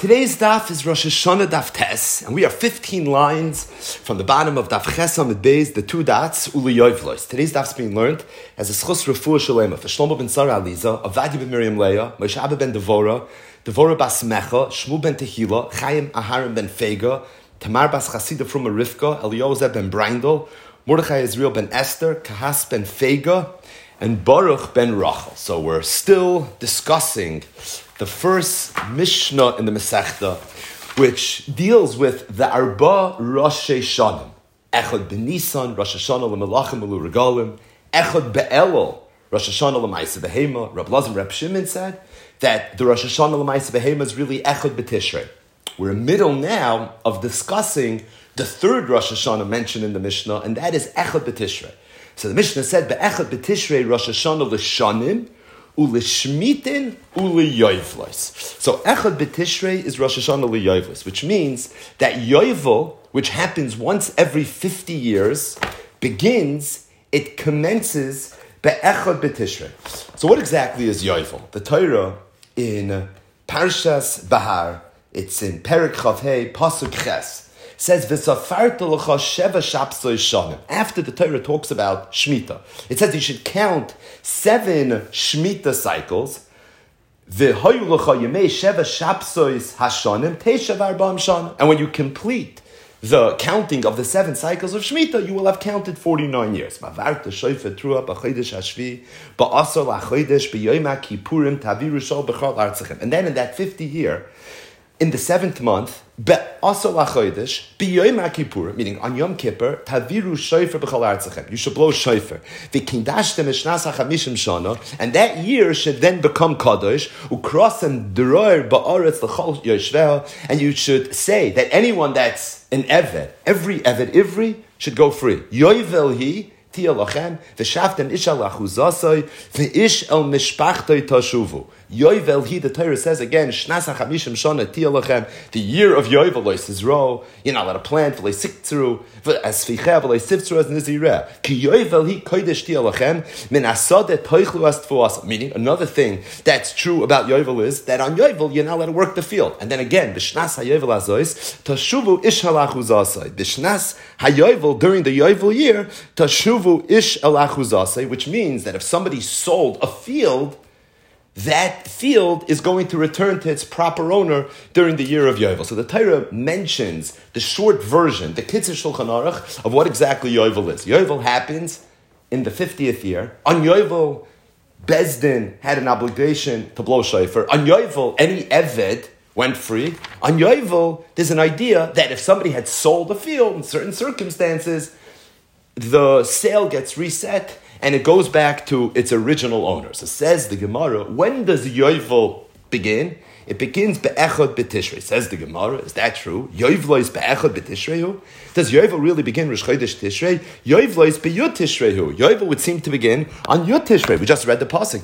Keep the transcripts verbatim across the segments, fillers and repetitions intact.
Today's daf is Rosh Hashanah daf Tes, and we are fifteen lines from the bottom of daf Ches Amud Beis, the two dots, Uli Yoivlos. Today's daf is being learned as a schus refuah shalema for Shlomo ben Sarah Aliza, Avadia ben Miriam Leah, Moshe Abba ben Devora, Devora bas Mecha, Shmuel ben Tehila, Chaim Aharon ben Fega, Tamar bas Chasida from Rivka, Eliyozeh ben Brindel, Mordechai Israel ben Esther, Kahas ben Fega, and Baruch ben Rachel. So we're still discussing the first Mishnah in the Masechta, which deals with the Arba Rosh Hashanah. Echad b'Nisan, Rosh Hashanah l'Melachim u'Regalim. Echad be'Elul, Rosh Hashanah l'Maaseh Behema. Rab Lazar and Rab Shimon said that the Rosh Hashanah l'Maaseh Behema is really Echad b'Tishrei. We're in the middle now of discussing the third Rosh Hashanah mentioned in the Mishnah, and that is Echad b'Tishrei. So the Mishnah said, be'Echad b'Tishrei Rosh Hashanah l'Shanim, Ulishmitin uliyoivlos. So Echad b'Tishrei is Rosh Hashanah liyoivlos, which means that Yovel, which happens once every fifty years, begins, it commences be'Echad b'Tishrei. So what exactly is Yovel? The Torah in Parshas Bahar, it's in Perek Chavhei, Pasuk Ches, says v'safarta l'cha sheva shapsoi shanim. After the Torah talks about Shemitah, it says you should count seven Shemitah cycles. V'hoyu l'cha yemei sheva shapsois hashanim teisha v'arba'am shanim. And when you complete the counting of the seven cycles of Shemitah, you will have counted forty-nine years. Mavarta shoyfe trua b'chodesh hashvi ba'asar la'chodesh b'yoyim ha'kipurim taviru shol b'chol artzachem. And then in that fifty year, in the seventh month, be'asar la'chodesh b'yoyim ha'kipurim, meaning on Yom Kippur, taviru shofar b'chol artzachem. You should blow shofar. V'kindashtem eshnas ha'chamishim shana, and that year should then become kadosh. Ukrosem d'roer ba'aretz l'chol yoshveha, and you should say that anyone that's an eved, every eved ivri should go free. Yovel hi tia lachem v'shaftem ish al achuzasoi v'ish el mishpachtoi tashuvu. Yovel hi, the Torah says again, shnas hachamishim shana tia lachem, the year of Yovel lois Yisro. You're not allowed to plant v'lei siktzeru as ficheh v'lei siftzeru as nizireh. Ki Yovel hi kodesh tia lachem min asade toichlu as tfuas. Meaning another thing that's true about Yovel is that on Yovel you're not allowed to work the field. And then again, b'shnas haYovel azois tashuvu ish al achuzasoi. B'shnas haYovel, during the Yovel year, tashuvu ish al achuzasoi, which means that if somebody sold a field, that field is going to return to its proper owner during the year of Yovel. So the Torah mentions the short version, the Kitzur Shulchan Aruch, of what exactly Yovel is. Yovel happens in the fiftieth year. On Yovel, Bezdin had an obligation to blow shofar. On Yovel, any Eved went free. On Yovel, there's an idea that if somebody had sold a field in certain circumstances, the sale gets reset and it goes back to its original owner. So says the Gemara, when does Yovel begin? It begins be'echad b'tishrei. Says the Gemara, is that true? Yovel is be'echad b'tishrei. Does Yovel really begin Rosh Chodesh Tishrei? Yovel is be'yud tishrei. Yovel would seem to begin on Yud Tishrei. We just read the pasuk.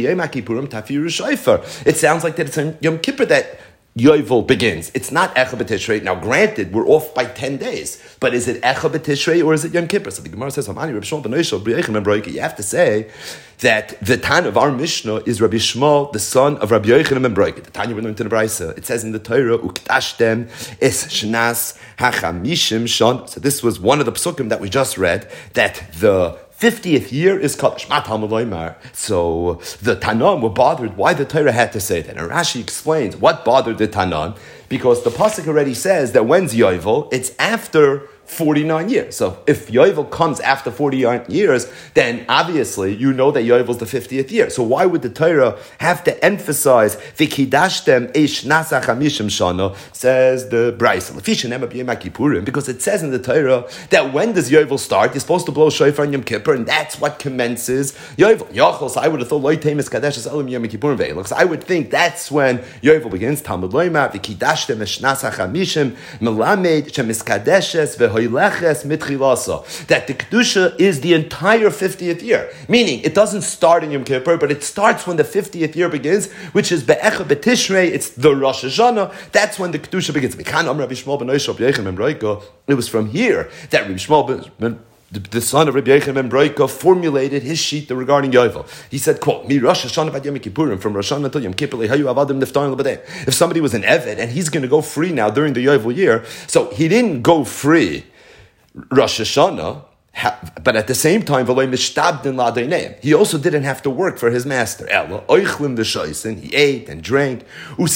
It sounds like that it's on Yom Kippur that Yovel begins. It's not Echad b'Tishrei. Now, granted, we're off by ten days, but is it Echad b'Tishrei or is it Yom Kippur? So the Gemara says, you have to say that the Tan of our Mishnah is Rabbi Shmuel, the son of Rabbi Yochanan ben Broike. The Tanya we learned in the Brisa. It says in the Torah, Uktashtem es shnas hachamishim shon. So this was one of the psukim that we just read, that the fiftieth year is Kaddish. So the Tanam were bothered why the Torah had to say that. And Rashi explains what bothered the Tanam, because the pasuk already says that when's Yovel? It's after forty-nine years. So if Yovel comes after forty-nine years, then obviously you know that Yovel's the fiftieth year. So why would the Torah have to emphasize V'kidashtem eish nasa chamishim shana, says the Brisa, because it says in the Torah that when does Yovel start? You're supposed to blow shofar on Yom Kippur, and that's what commences Yovel. Yochel, so I would have thought Loi Temis Kadesh Elam Yom Kippur Ve'elach. So I would think that's when Yovel begins. Talmud Loimar V'kidashtem eish nasa chamishim melamed shemiskadeshes ve'hoy that the Kedusha is the entire fiftieth year. Meaning, it doesn't start in Yom Kippur, but it starts when the fiftieth year begins, which is Be'echad b'Tishrei, it's the Rosh Hashanah, that's when the Kedusha begins. It was from here that Rabbi Shmuel ben the, the son of Rabbi Yochanan ben Broika, formulated his shita regarding Yovel. He said, quote, Mi Rosh Hashanah vad Yom Kippurim, from Rosh Hashanah until Yom Kippur, lehayu avadim niftarim lebadei. If somebody was an Eved, and he's going to go free now during the Yovel year, so he didn't go free Rosh Hashanah, but at the same time, he also didn't have to work for his master. He ate and drank.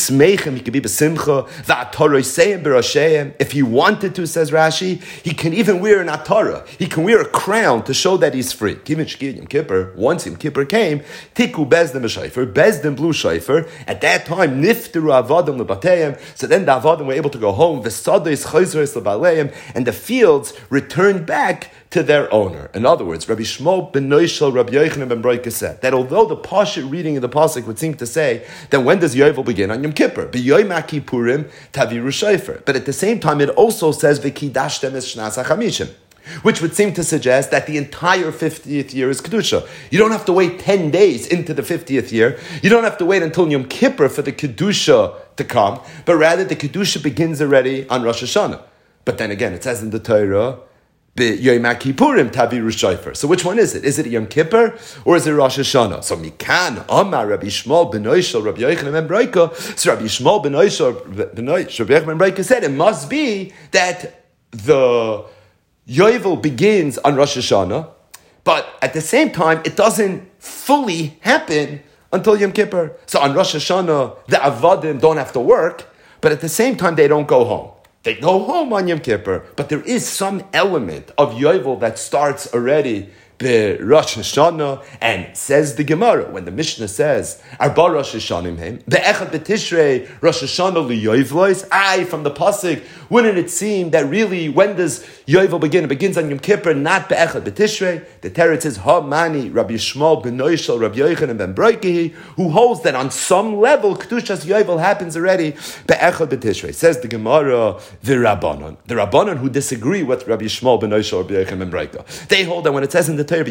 If he wanted to, says Rashi, he can even wear an atara. He can wear a crown to show that he's free. Once Yom Kippur came, Tiku Bezdin b'shayfer, Bezdin blew shayfer. At that time, Nifteru avadim lebateyim. So then the avadim were able to go home. And the fields returned back to their owner. In other words, Rabbi Shmuel ben Noishel, Rabbi Yochanan ben Broika said that although the Pashut reading of the pasuk would seem to say that when does Yovel begin? On Yom Kippur. B'Yom HaKippurim taviru shayfer. But at the same time, it also says v'kidashtem es shnas hachamishim, which would seem to suggest that the entire fiftieth year is Kedusha. You don't have to wait ten days into the fiftieth year. You don't have to wait until Yom Kippur for the Kedusha to come, but rather the Kedusha begins already on Rosh Hashanah. But then again, it says in the Torah, Yom Kippurim taviru shayfer. So which one is it? Is it Yom Kippur or is it Rosh Hashanah? So Mikan Amar Rabbi Shmuel ben Noishel Rabbi Yochanan ben Broika. So Rabbi Shmuel ben Noishel ben Noishel Rabbi Yochanan ben Broika said it must be that the Yovel begins on Rosh Hashanah, but at the same time it doesn't fully happen until Yom Kippur. So on Rosh Hashanah the Avadim don't have to work, but at the same time they don't go home. They go home on Yom Kippur, but there is some element of Yovel that starts already be Rosh Hashanah, and says the Gemara when the Mishnah says Arba Rosh Hashanim Hem be'echad betishrei Rosh Hashanah liYovlos. I from the pasuk, wouldn't it seem that really when does Yovel begin? It begins on Yom Kippur, not be'echad betishrei. The Teretz says Ha Mani Rabbi Shmuel ben Noishel Rabbi Yochanan ben Broika, who holds that on some level Kedushas Yovel happens already be'echad betishrei. Says the Gemara the Rabbanon, the Rabbanon who disagree with Rabbi Shmuel ben Noishel Rabbi Yochanan ben Broika. They hold that when it says in the so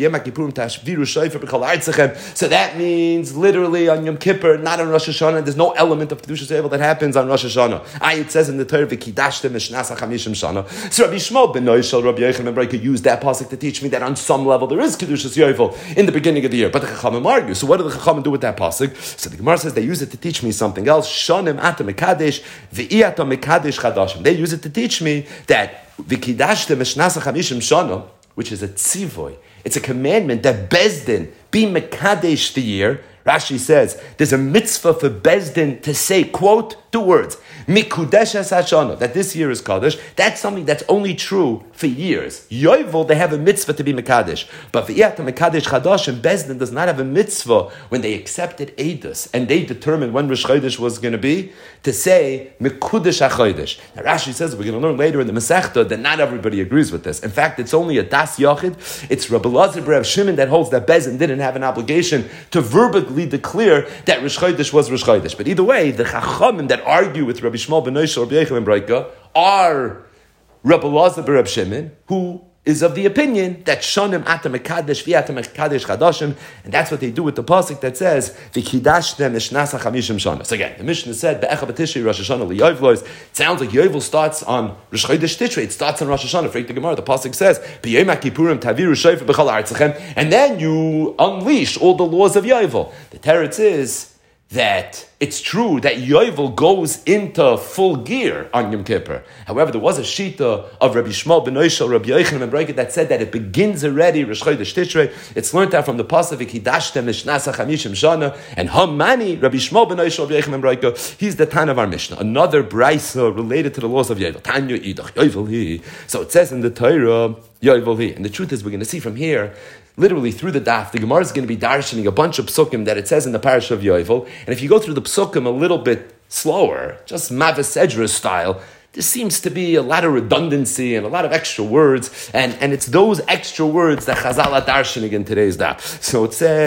that means literally on Yom Kippur, not on Rosh Hashanah. There's no element of Kedushas Yovel that happens on Rosh Hashanah. I, it says in the Torah, "V'kidashtem mishnas hachamishim shana." So Rabbi Shmuel ben Noishel, Rabbi Yochanan ben Broika used that pasuk to teach me that on some level there is Kedushas Yovel in the beginning of the year. But the Chachamim argue. So what do the Chachamim do with that pasuk? So the Gemara says they use it to teach me something else. Shanim atam mekadesh v'iyatam mekadesh chadashim. They use it to teach me that v'kidashtem mishnas hachamishim shana, which is a tzivoy. It's a commandment that Bezdin be Mekadesh the year. Rashi says there's a mitzvah for Bezdin to say, quote, two words, Mikudesh es Hashana, that this year is Kaddish. That's something that's only true for years. Yovel, they have a mitzvah to be Mekadesh. But V'iyat Mekadesh Chadash, and Bezdin does not have a mitzvah when they accepted Eidos and they determined when Rosh Chodesh was going to be, to say Mekudesh HaChodesh. Now Rashi says, we're going to learn later in the Masechta that not everybody agrees with this. In fact, it's only a Das Yachid. It's Rabbi Elazar ben Rav Shimon that holds that Bezdin didn't have an obligation to verbally declare that Rosh Chodesh was Rosh Chodesh. But either way, the Chachamim that argue with Rabbi Shmuel ben Noishel, Rabbi Yochanan ben Broika, are Rabbi Elazar ben Rav Shimon, who is of the opinion that Shonim Atam Mekadesh V'Atam Mekadesh Chadashim, and that's what they do with the pasuk that says V'Kidashtem Mishnasa Chamishim Shana. So again, the Mishnah said Be'echa B'Tishrei Rosh Hashanah liYovlos. It sounds like Yovel starts on Rosh Chodesh Tishrei. It starts on Rosh Hashanah. For the Gemara, the pasuk says B'Yom HaKippurim Taviru Shayfer B'Chal Artzachem, and then you unleash all the laws of Yovel. The teretz is that it's true that Yovel goes into full gear on Yom Kippur. However, there was a shita of Rabbi Shmuel ben Noishel, Rabbi Yochanan ben Broika, that said that it begins already Rosh Chodesh Tishrei. It's learned out from the pasuk V'Kidashtem Mishnasa Chamishim Shana, and Hamani Rabbi Shmuel ben Noishel, Rabbi Yochanan ben Broika. He's the Tan of our Mishnah, another brayso related to the laws of Yovel. Tanya Idach Yovel Hi. So it says in the Torah Yovel Hi, and the truth is we're going to see from here. Literally through the daf, the Gemara is going to be darshaning a bunch of psukim that it says in the parasha of Yovel. And if you go through the psukim a little bit slower, just Mavisedra style, there seems to be a lot of redundancy and a lot of extra words. And, and it's those extra words that Chazal are darshaning in today's daf. So it says,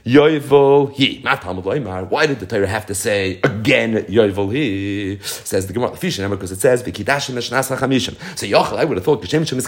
Yovel Hi. Why did the Torah have to say again Yovel Hi? Says the Gemara, because it says V'kidashim Shnasa Chamishim. So Yochel, I would have thought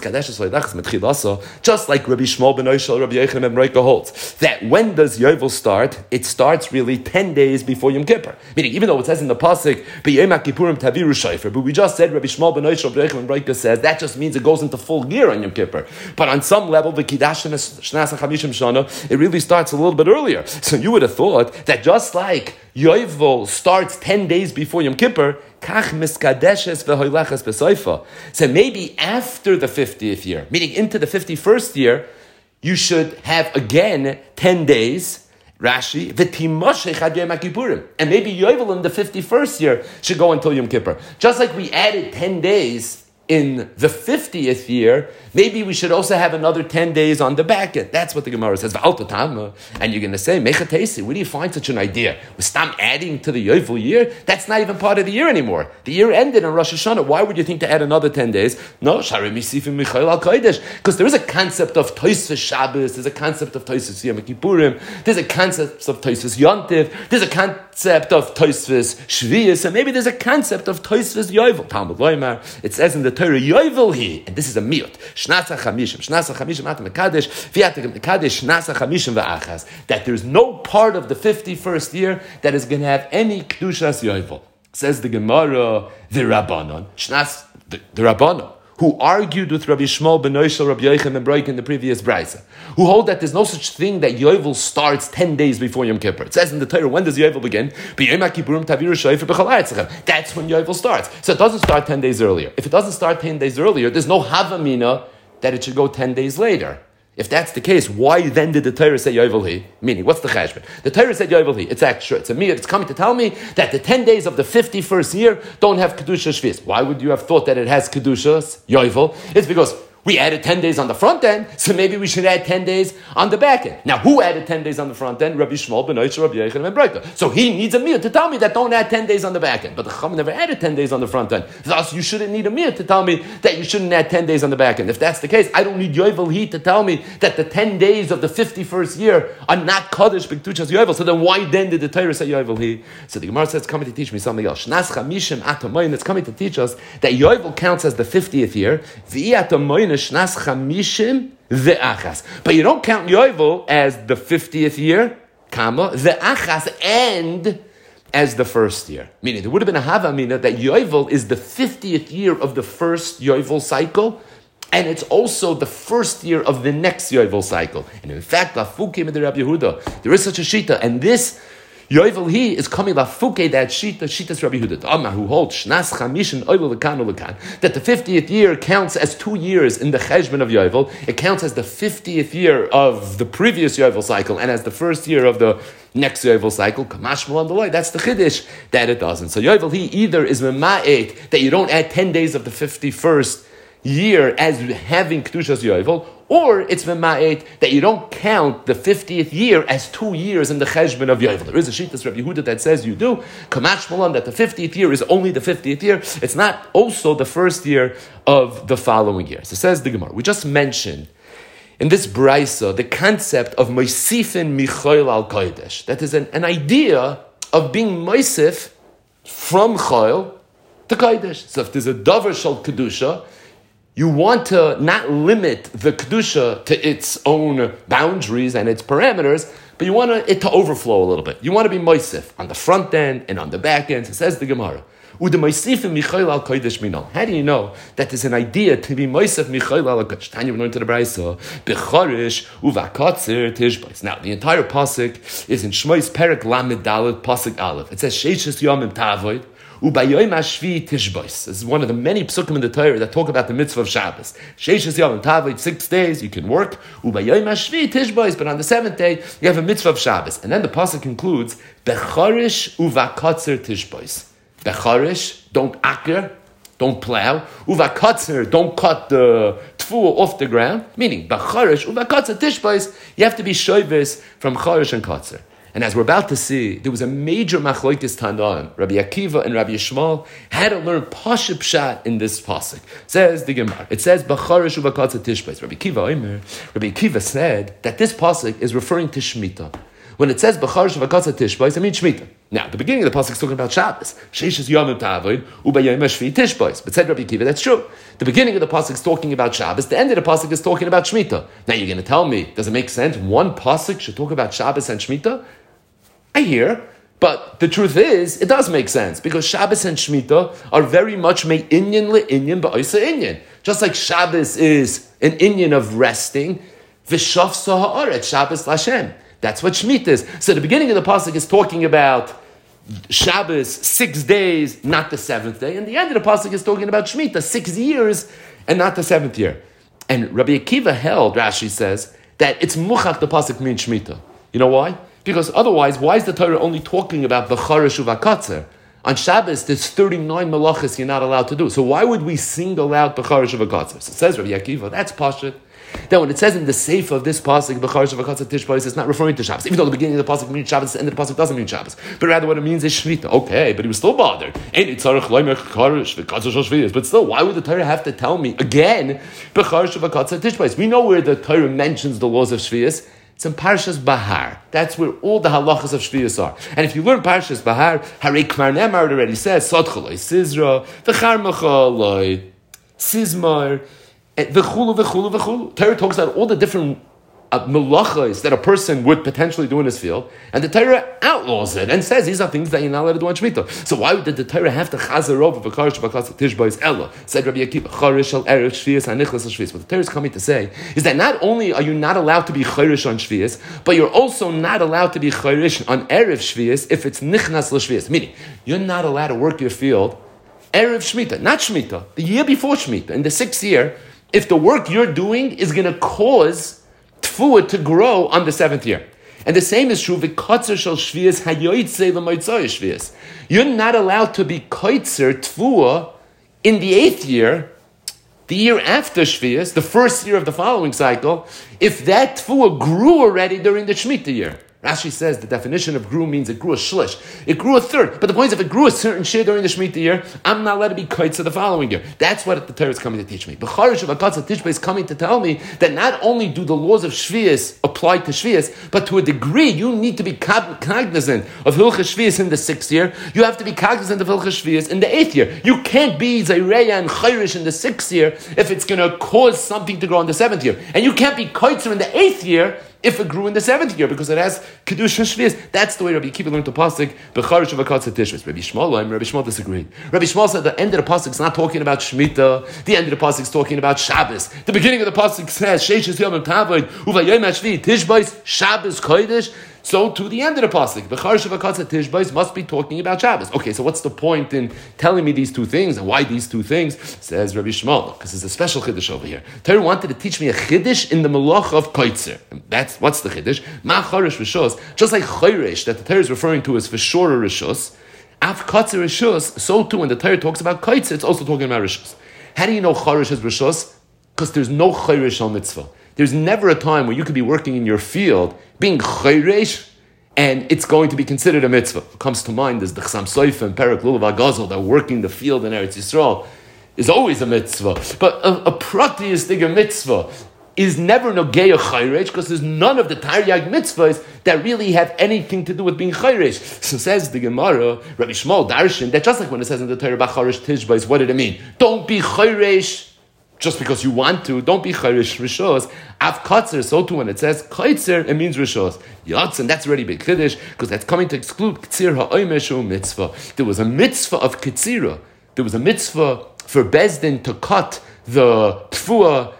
just like Rabbi Shmuel ben Oishel, Rabbi Yochanan ben Reika holds that when does Yovel start? It starts really ten days before Yom Kippur. Meaning, even though it says in the pasuk B'Yom Kippurim Taviru Shofar, but we just said Rabbi Shmuel ben Oishel, Rabbi Yochanan ben Reika says that just means it goes into full gear on Yom Kippur. But on some level, V'kidashim Shnasa Chamishim Shana, it really starts a little bit earlier. So you would have thought that just like Yovel starts ten days before Yom Kippur, Kach miskadeshes v'hoylachas b'soifa. So maybe after the fiftieth year, meaning into the fifty-first year, you should have again ten days. Rashi v'timoshech ad Yom Kippurim, and maybe Yovel in the fifty-first year should go until Yom Kippur. Just like we added ten days in the fiftieth year, maybe we should also have another ten days on the back end. That's what the Gemara says. And you're going to say, Mechatesi, where do you find such an idea? We stop adding to the Yovel year? That's not even part of the year anymore. The year ended on Rosh Hashanah. Why would you think to add another ten days? No, because there is a concept of Tosfos Shabbos, there's a concept of Tosfos Yom Kippurim, there's a concept of Tosfos Yontiv, there's a concept of Tosfos Shvius, and maybe there's a concept of Tosfos Yovel. Talmud Loimar, it says in the Torah Yovel Hi, and this is a miut. Shnasa chamishim, shnasa chamishim atam mekadesh, v'yatem mekadesh shnasa chamishim v'achas. That there's no part of the fifty-first year that is going to have any kedushas Yovel. Says the Gemara, the Rabbanon, shnas the, the Rabbanon, who argued with Rabbi Shmuel ben Oishel, Rabbi Yochanan ben Reika in the previous brisa, who hold that there's no such thing that Yovel starts ten days before Yom Kippur. It says in the Torah, when does Yovel begin? That's when Yovel starts. So it doesn't start ten days earlier. If it doesn't start ten days earlier, there's no Havamina that it should go ten days later. If that's the case, why then did the Torah say Yovel Hi? Meaning, what's the cheshbon? The Torah said Yovel Hi. It's extra. It's a mir. It's coming to tell me that the ten days of the fifty-first year don't have Kedusha Shvius. Why would you have thought that it has Kedushas Yovel? It's because we added ten days on the front end, so maybe we should add ten days on the back end. Now, who added ten days on the front end? Rabbi Shmuel ben Oishel, Rabbi Yochanan ben Reika. So he needs a mir to tell me that don't add ten days on the back end. But the Chacham never added ten days on the front end. Thus, you shouldn't need a mir to tell me that you shouldn't add ten days on the back end. If that's the case, I don't need Yovel Hi to tell me that the ten days of the fifty-first year are not Kaddish B'Kedushas Yovel. So then why then did the Torah say Yovel Hi? So the Gemara says it's coming to teach me something else. Shnas chamishim atamoyin. It's coming to teach us that Yovel counts as the fiftieth year. V'i atamoyin shnas chamishim. But you don't count Yovel as the fiftieth year, comma, the achas, and as the first year. Meaning, there would have been a havamina that Yovel is the fiftieth year of the first Yovel cycle, and it's also the first year of the next Yovel cycle. And in fact, Lafukim de Rabbi Yehuda, there is such a shita, and this Yovel Hi is coming lafuke that shita, shita's Rabbi Yehuda, Amar, who holds shnas chamishin oivel lekan ulekan, that the fiftieth year counts as two years in the cheshbon of Yovel. It counts as the fiftieth year of the previous Yovel cycle and as the first year of the next Yovel cycle. Kamashmal on the way. That's the chiddush that it doesn't. So Yovel Hi either is mema'et that you don't add ten days of the fifty-first year as having Kedushas Yovel, or it's v'ma'et that you don't count the fiftieth year as two years in the cheshbon of Yovel. There is a shittas Rabbi Yehuda that says you do. Kamash Malan, that the fiftieth year is only the fiftieth year. It's not also the first year of the following year. So says the Gemara. We just mentioned in this brisa the concept of Moisifin Michoil al Kodesh. That is an, an idea of being Moisif from Choil to Kodesh. So if there's a Dover Shal Kedusha, you want to not limit the Kedusha to its own boundaries and its parameters, but you want it to overflow a little bit. You want to be Moisif on the front end and on the back end. So says the Gemara. How do you know that there's an idea to be Moisef Michoil al Kodesh? Tanya, we learned to the Brisa. Becharish uvakatzer tishbais. Now, the entire pasuk is in Shmois Perek Lamed Dalet pasuk Aleph. It says Sheishes Yomim Tavoid. Ubayom Hashvi Tishbais. This is one of the many psukim in the Torah that talk about the mitzvah of Shabbos. Sheishes Yom Tavit, six days you can work. Ubayom Hashvi Tishbais, but on the seventh day you have a mitzvah of Shabbos. And then the pasuk concludes Becharish uvakatzer Tishbais. Becharish, don't acker, don't plow. Uvakatzer, don't cut the tfuah off the ground. Meaning Becharish uvakatzer Tishbais. You have to be shoyves from Charish and Katzer. And as we're about to see, there was a major machlokes Tanaim. Rabbi Akiva and Rabbi Yishmael had to learn Pashut Pshat in this pasuk. Says the Gemara. It says Bacharish uvakatzer tishbais. Rabbi Akiva Omer. Rabbi Akiva said that this pasuk is referring to Shemitah. When it says B'char Shavakatza Tishbais, it means Shemitah. Now, the beginning of the pasuk is talking about Shabbos. Sheishes Yomim Ta'avoid Ubayom Shvi Tishbais. But said Rabbi Akiva, that's true. The beginning of the pasuk is talking about Shabbos. The end of the pasuk is talking about Shemitah. Now you're going to tell me, does it make sense? One pasuk should talk about Shabbos and Shemitah? I hear. But the truth is, it does make sense, because Shabbos and Shemitah are very much made inyan le-inyan ba'oisa inyan. Just like Shabbos is an inyan of resting, v'shafsa ha'aret, Shabbos l'Hashem. That's what Shemitah is. So the beginning of the pasuk is talking about Shabbos, six days, not the seventh day, and the end of the pasuk is talking about Shemitah, six years, and not the seventh year. And Rabbi Akiva held, Rashi says, that it's muchach the pasuk means Shemitah. You know why? Because otherwise, why is the Torah only talking about B'charish uvakatzer? On Shabbos, there's thirty-nine malachas you're not allowed to do. So why would we single out B'charish uvakatzer? So it says Rabbi Akiva, that's pashut. Then when it says in the seif of this pasuk, B'charish uvakatzer tishbais, it's not referring to Shabbos. Even though the beginning of the pasuk means Shabbos, the end of the pasuk doesn't mean Shabbos. But rather what it means is Shvita. Okay, but he was still bothered. But still, why would the Torah have to tell me again, B'charish uvakatzer tishbais? We know where the Torah mentions the laws of Shvius. It's in Parshas Bahar. That's where all the halachas of Shvius are. And if you learn Parshas Bahar, Harei Kmar Nemar already says, Sodchaloi Sizra, V'charmachaloi Sizmar, V'chulu, V'chulu, V'chulu. Torah talks about all the different uh, melachas that a person would potentially do in his field, and the Torah outlaws it and says these are things that you're not allowed to do on Shemitah. So why did the Torah have to chazer over V'charish V'charish Tishbais Ella? Said Rabbi Akiva, Charish al Erev Shvius Hanichlas al Shvius. What the Torah is coming to say is that not only are you not allowed to be chayrish on Shvius, but you're also not allowed to be chayrish on Erev Shvius if it's Nichnas al Shvius. Meaning, you're not allowed to work your field Erev Shemitah, not Shemitah, the year before Shemitah, in the sixth year, if the work you're doing is going to cause tfuah to grow on the seventh year. And the same is true, v'katzer shel shvius hayoytzei l'moitzai shvius. You're not allowed to be kaitzer tfuah in the eighth year, the year after shvius, the first year of the following cycle, if that tfuah grew already during the Shemitah year. Rashi says the definition of grew means it grew a shlish. It grew a third. But the point is, if it grew a certain share during the Shemitah year, I'm not allowed to be kaitzer the following year. That's what the Torah is coming to teach me. B'charish uvakatzer tishbais is coming to tell me that not only do the laws of Shvius apply to Shvius, but to a degree you need to be cognizant of Hilchas Shvius in the sixth year. You have to be cognizant of Hilchas Shvius in the eighth year. You can't be Zayreya and Chayrish in the sixth year if it's going to cause something to grow in the seventh year. And you can't be kaitzer in the eighth year if it grew in the seventh year, because it has Kedusha Shvius. That's the way Rabbi Akiva learned the pasuk, B'charish uvakatzer tishbais. Rabbi Shmuel, Rabbi Shmuel disagreed. Rabbi Shmuel said the end of the pasuk is not talking about Shemitah, the end of the pasuk is talking about Shabbos. The beginning of the pasuk says, Sheishes Yomim Ta'avoid, Uvayom Shvi Tishbais, Shabbos Kodesh. So to the end of the pasuk, B'charish uvakatzer tishbais must be talking about Shabbos. Okay, so what's the point in telling me these two things, and why these two things? Says Rabbi Shmuel, because there's a special chiddush over here. Torah wanted to teach me a chiddush in the malach of kaitzer. That's what's the chiddush? Ma charish rishos, just like chayrish that the Torah is referring to as for sure rishos. Af katzer rishos. So too, when the Torah talks about kaitzer, it's also talking about rishos. How do you know charish is rishos? Because there's no chayrish al mitzvah. There's never a time where you could be working in your field, being chayresh, and it's going to be considered a mitzvah. What comes to mind is the Chasam Sofer and Perek Lulav HaGazel, that working the field in Eretz Yisrael is always a mitzvah. But a, a pratiistic mitzvah is never nogeya chayresh, because there's none of the Taryag mitzvahs that really have anything to do with being chayresh. So says the Gemara, Rabbi Shmuel Darshan, that just like when it says in the Torah, B'charish Tishbais, what did it mean? Don't be chayresh just because you want to. Don't be chayrish rishos. Av katzer, so too when it says kaitzer, it means rishos. Yatz, and that's already big chiddush, because that's coming to exclude ktsir ha'oimeshu mitzvah. There was a mitzvah of ktsira. There was a mitzvah for Bezdin to cut the tfuah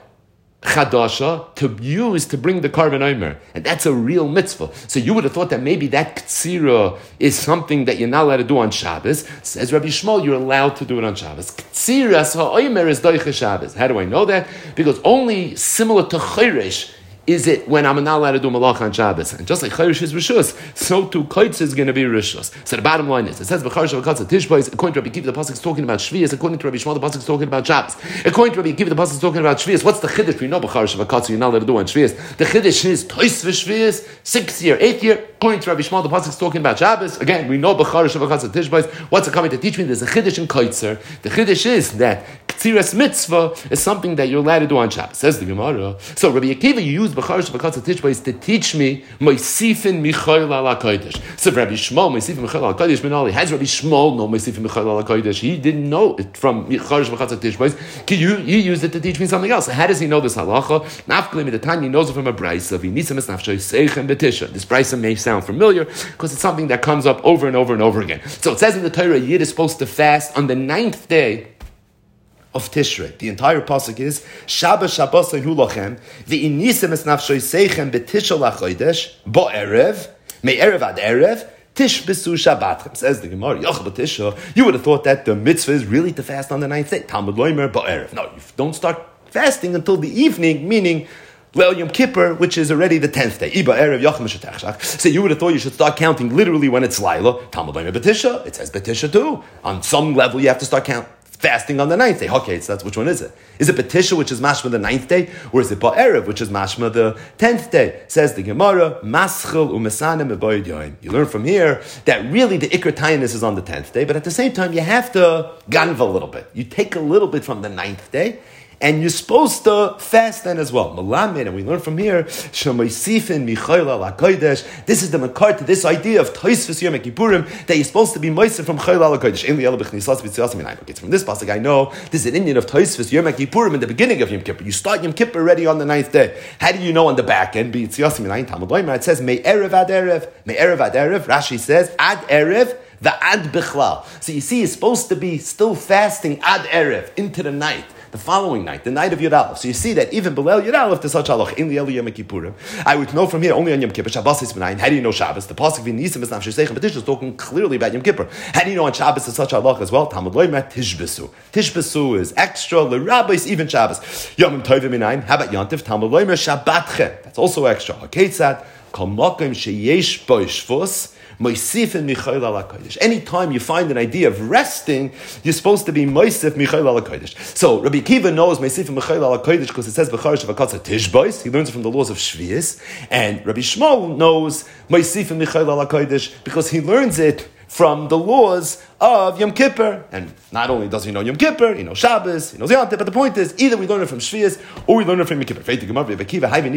chadasha to use to bring the karban omer, and that's a real mitzvah. So you would have thought that maybe that ktsira is something that you're not allowed to do on Shabbos. Says Rabbi Shmuel, you're allowed to do it on Shabbos. Ktsira ha'omer is doicha Shabbos. How do I know that? Because only similar to chayresh is it when I'm not allowed to do malach on Shabbos. And just like Chayrish is Rishus, so too Kaitz is going to be Rishus. So the bottom line is, it says B'charish V'katzer Tishbais, according to Rabbi Akiva, the pasuk is talking about Shvius, according to Rabbi Shmuel, the pasuk is talking about Shabbos. According to Rabbi Akiva, the pasuk is talking about Shvius. What's the Chiddush? We know B'charish V'katzer, you're not allowed to do on Shvius. The Chiddush is Tois V'Shvius, sixth year, eighth year. According to Rabbi Shmuel, the pasuk is talking about Shabbos. Again, we know B'charish V'katzer Tishbais. What's it coming to teach me? There's a Chiddush in Kaitzer. The Chiddush is that Tziras mitzvah is something that you're allowed to do on Shabbos. Says the Gemara. So Rabbi Akiva, you use B'charish V'Katzah Tishbais to teach me Moisifin Michayil Ala Kodesh. So Rabbi Shmuel, Moisifin Michayil Ala Kodesh, Minali. Has Rabbi Shmuel know Moisifin Michayil Ala Kodesh? He didn't know it from B'charish V'Katzah Tishbais. You, you used it to teach me something else. So how does he know this halacha? Nafkalim the time he knows it from a brayso. V'nisam es nafshay seichem betisha. This brayso may sound familiar because it's something that comes up over and over and over again. So it says in the Torah, Yid is supposed to fast on the ninth day of Tishrei. The entire pasuk is Shabbos Shabbos hu lachem v'inisem es nafshay seichem betisha lachodesh bo erev me erev ad erev tish besu shabbatchem. Says the Gemara, Yoch b'tisha. You would have thought that the mitzvah is really to fast on the ninth day. Talmud loimer bo erev. No, you don't start fasting until the evening, meaning Leil Yom Kippur, which is already the tenth day. Iba erev yachim shetachshach. So you would have thought you should start counting literally when it's Laila. Talmud loimer b'tisha. It says b'tisha too. On some level, you have to start counting. Fasting on the ninth day. Okay, so that's which one is it? Is it Betisha, which is Mashma the ninth day, or is it Ba'erev, which is Mashma the tenth day? Says the Gemara, Maschel u'mesanem ebayid yoim. You learn from here that really the Ikar Tainus is on the tenth day, but at the same time you have to ganva a little bit. You take a little bit from the ninth day, and you're supposed to fast then as well. Malamed, and we learn from here, Shemoisifin Michayil Ala Kodesh. This is the makar to this idea of Tosfos Yom Kippurim that you're supposed to be moiser from Chayil Ala Kodesh. It's from this pasuk I know this is an Indian of Tosfos Yom Kippurim in the beginning of Yom Kippur. You start Yom Kippur already on the ninth day. How do you know on the back end? It says May Erev Ad Erev, May Erev Ad Erev. Rashi says Ad Erev. The ad bichlal. So you see, it's supposed to be still fasting ad erev into the night, the following night, the night of Yud Aleph. So you see that even below Yud Aleph, there's such halach in the Eli Yom Kippurim. I would know from here only on Yom Kippur. Shabbos is benign. How do you know Shabbos? The pasuk v'nisim is nafshay seichem b'tisha is talking clearly about Yom Kippur. How do you know on Shabbos there's such halach as well? Talmud loimer tishbesu. Tishbesu is extra. The rabbis even Shabbos. Yom tovim benign. How about Yontif? Talmud loimer shabbatche. That's also extra. Haketzad kol makom sheyesh bo shvus. Anytime you find an idea of resting, you're supposed to be Moisif Michayil Ala Kodesh. So Rabbi Akiva knows Moisif Michayil Ala Kodesh because it says B'charish V'Katzah Tishbais. He learns it from the laws of Shvius. And Rabbi Shmuel knows Moisif Michayil Ala Kodesh because he learns it from the laws of Yom Kippur. And not only does he know Yom Kippur, he knows Shabbos, he knows Yom Tov, but the point is, either we learn it from Shvius, or we learn it from Yom Kippur. What does Rabbi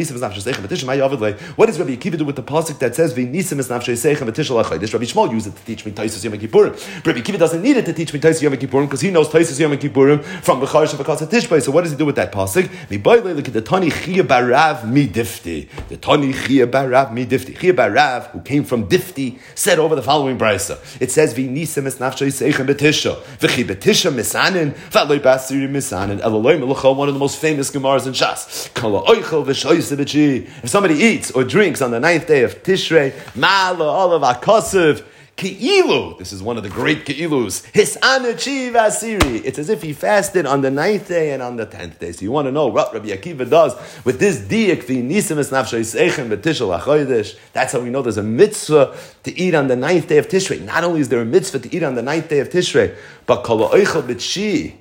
Akiva do with the pasuk that says, V'nisim es nafshay seichem v'tishal achodesh? Rabbi Shmuel used it to teach me Taisus Yom Kippurim. Rabbi Akiva doesn't need it to teach me Taisus Yom Kippurim, because he knows Taisus Yom Kippurim from the B'charish V'Katzah Tishbais. So what does he do with that pasuk? Look at the Tani Chia Barav mi Difti. The Tani Chia Barav mi Difti. Chia Barav, who came from Difti, said over the following brayso. It says, V'nisim es nafshay seichem betisha. V'chi betisha misanin. V'aloi basiri misanin. Elaloi melucha, one of the most famous Gemaras in Shas. Kala oichel v'shoyse b'chi. If somebody eats or drinks on the ninth day of Tishrei, Ma'ala olav akosiv, Ke'ilu, this is one of the great Ke'ilus, Hisana chi v'asiri. It's as if he fasted on the ninth day and on the tenth day. So you want to know what Rabbi Akiva does with this diak, v'nisim es nafshay seichem v'tishal achodesh. That's how we know there's a mitzvah to eat on the ninth day of Tishrei. Not only is there a mitzvah to eat on the ninth day of Tishrei, but kol oichel b'tshi,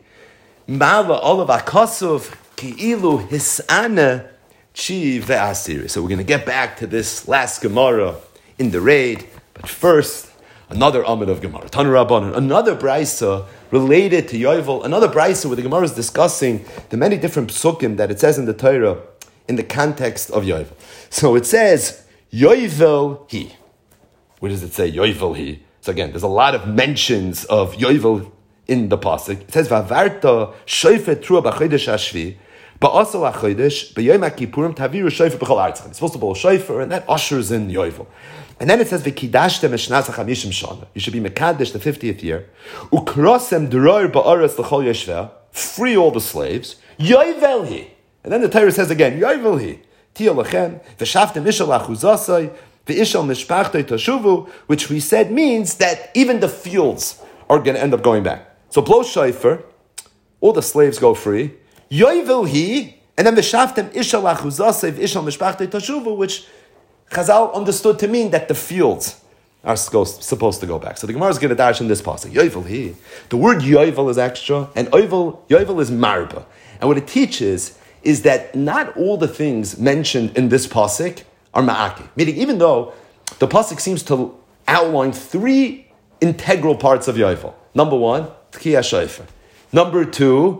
ma'ala olav akosov, Ke'ilu, Hisana chi v'asiri. So we're going to get back to this last Gemara in the raid, but first, another Amid of Gemara, Tanu Rabbanan, another Braisa related to Yovel, another Braisa where the Gemara is discussing the many different psukim that it says in the Torah in the context of Yovel. So it says, Yovel he. Where does it say Yovel he? So again, there's a lot of mentions of Yovel in the pasuk. It says, Vavarta shofet trua b'chodesh hashvi, ba'asal ha'chodesh, b'yom ha'kippurim taviru shofet b'chol artzach. It's supposed to blow a shofar, and that ushers in Yovel. And then it says, "V'kidashtem eshnasa chamishim shana." You should be mekadesh the fiftieth year. Ukrosem dror ba'aretz l'chol yeshveh. Free all the slaves. Yovel he. And then the Torah says again, Yovel he. Tia lachem v'shaftem ishal achuzasai v'ishal mishpachtei tashuvu, which we said means that even the fields are going to end up going back. So blow shofar, all the slaves go free. Yovel he, and then v'shaftem ishal achuzasai v'ishal mishpachtei tashuvu, which Chazal understood to mean that the fields are supposed to go back. So the Gemara is going to dash in this pasuk. Yovel he. The word Yovel is extra, and Yovel, Yovel is marba. And what it teaches is that not all the things mentioned in this pasuk are ma'aki. Meaning, even though the pasuk seems to outline three integral parts of Yovel. Number one, Tchiyah Shofar. Number two,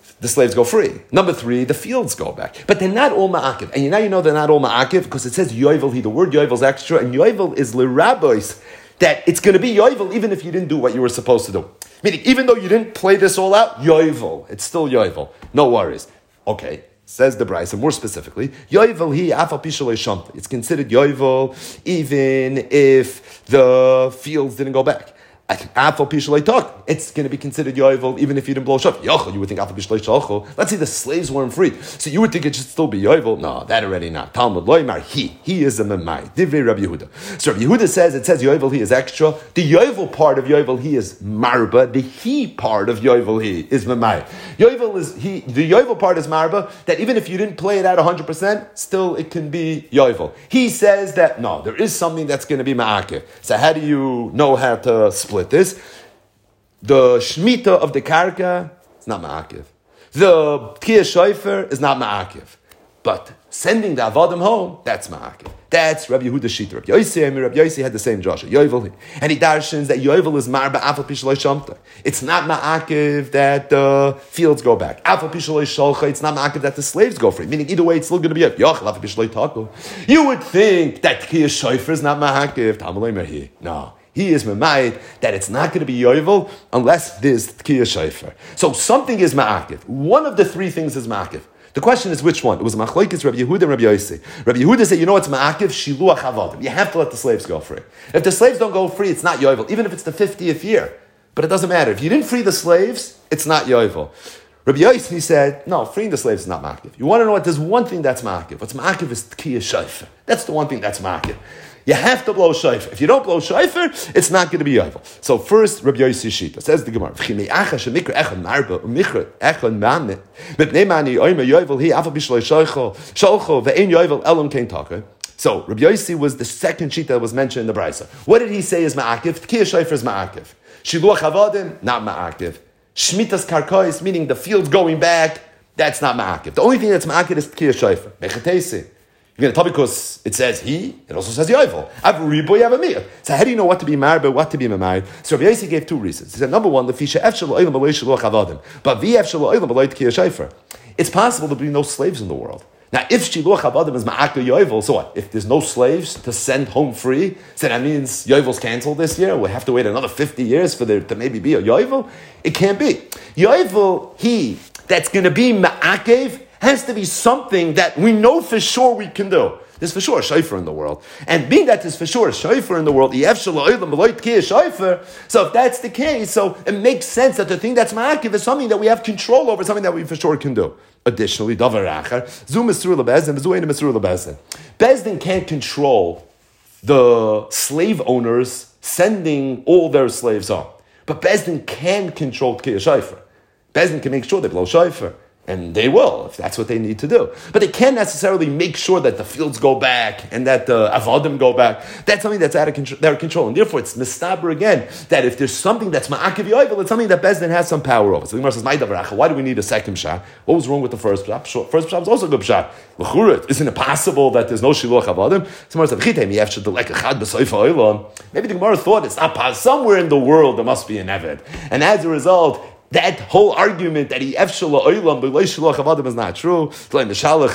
the slaves go free. Number three, the fields go back. But they're not all ma'akiv. And now you know they're not all ma'akiv because it says yovel. The word yovel is extra, and yovel is lirabois, that it's going to be yovel even if you didn't do what you were supposed to do. Meaning, even though you didn't play this all out, yovel. It's still yovel. No worries. Okay. Says the Brisa, more specifically, yovel hi afal pishalei shamta. It's considered yovel even if the fields didn't go back. Afal pishalei talk. It's going to be considered yovel even if you didn't blow shofar. Yochel, you would think afal pishalei shachol. Let's say the slaves weren't freed, so you would think it should still be yovel. No, that already not. Talmud loymar he he is a memai. Divrei Rabbi Yehuda. So Rabbi Yehuda says it says yovel he is extra. The yovel part of yovel he is marba. The he part of yovel he is memai. Yovel is he. The yovel part is marba. That even if you didn't play it out one hundred percent, still it can be yovel. He says that no, there is something that's going to be ma'akeh. So how do you know how to split this? The shmita of the karka is not ma'akiv. The tkiyah shofar is not ma'akiv. But sending the avodim home, that's ma'akiv. That's Rabbi Yehuda's shita. Rabbi Yossi, I mean, Rabbi Yossi had the same Joshua. Yovel, and he darshans that yovel is marba afal pishalei shamta. It's not ma'akiv that the fields go back. Afal pishalei shalcha. It's not ma'akiv that the slaves go free. Meaning either way, it's still going to be a yochel afal pishalei taco. You would think that tkiyah shofar is not ma'akiv. Tamalei mehi. No. He is memayit that it's not going to be yovel unless there's tkiyah shofar. So something is ma'akiv. One of the three things is ma'akiv. The question is which one? It was machlokes Rabbi Yehuda and Rabbi Yossi. Rabbi Yehuda said, you know what's ma'akiv? Shiluach havadim. You have to let the slaves go free. If the slaves don't go free, it's not yovel, even if it's the fiftieth year. But it doesn't matter. If you didn't free the slaves, it's not yovel. Rabbi Yossi said, no, freeing the slaves is not ma'akiv. You want to know what? There's one thing that's ma'akiv. What's ma'akiv is tkiyah shofar. That's the one thing that's ma'akiv. You have to blow shofar. If you don't blow shofar, it's not going to be yovel. So first, Rabbi Yossi shita says the Gemara. So Rabbi Yossi was the second shita that was mentioned in the Brisa. What did he say is ma'akiv? Tkiyah shofar is ma'akiv. Shiluach havadim, not ma'akiv. Shmitas karkais, meaning the field going back, that's not ma'akiv. The only thing that's ma'akiv is tkiyah shofar. Mechatesi. You're going to tell because it says he, it also says yovel. Avribo yavamir. So how do you know what to be married, but what to be married? So Rabbi Yossi gave two reasons. He said, number one, lefisha efshel oilam b'loy shluach havadim, but vi efshel oilam b'loy tkiyah shofar. It's possible to be no slaves in the world. Now, if shiluach havadim is ma'akah yovel, so what? If there's no slaves to send home free, so that means yovel's canceled this year. We'll have to wait another fifty years for there to maybe be a yovel. It can't be. Yovel, he that's going to be ma'akev, has to be something that we know for sure we can do. There's for sure a shofar in the world. And being that there's for sure a shofar in the world, so if that's the case, so it makes sense that the thing that's ma'akiv is something that we have control over, something that we for sure can do. Additionally, davar achar, zu mesur lebezdin, zu ein mesur lebezdin. Bezdin can't control the slave owners sending all their slaves on. But Bezdin can control tkiyah shofar. Bezdin can make sure they blow shofar. And they will, if that's what they need to do. But they can't necessarily make sure that the fields go back and that the avodim go back. That's something that's out of control, their control. And therefore, it's mistaber again, that if there's something that's ma'akiv yovel, it's something that Bezdin has some power over. So the Gemara says, why do we need a second pshat? What was wrong with the first pshat? First pshat was also a good pshat. Isn't it possible that there's no shiluach avodim? So the Gemara said, maybe the Gemara thought it's not possible. Somewhere in the world there must be an Eved. And as a result, that whole argument that he efshala oilam b'loy shluach havadim is not true. For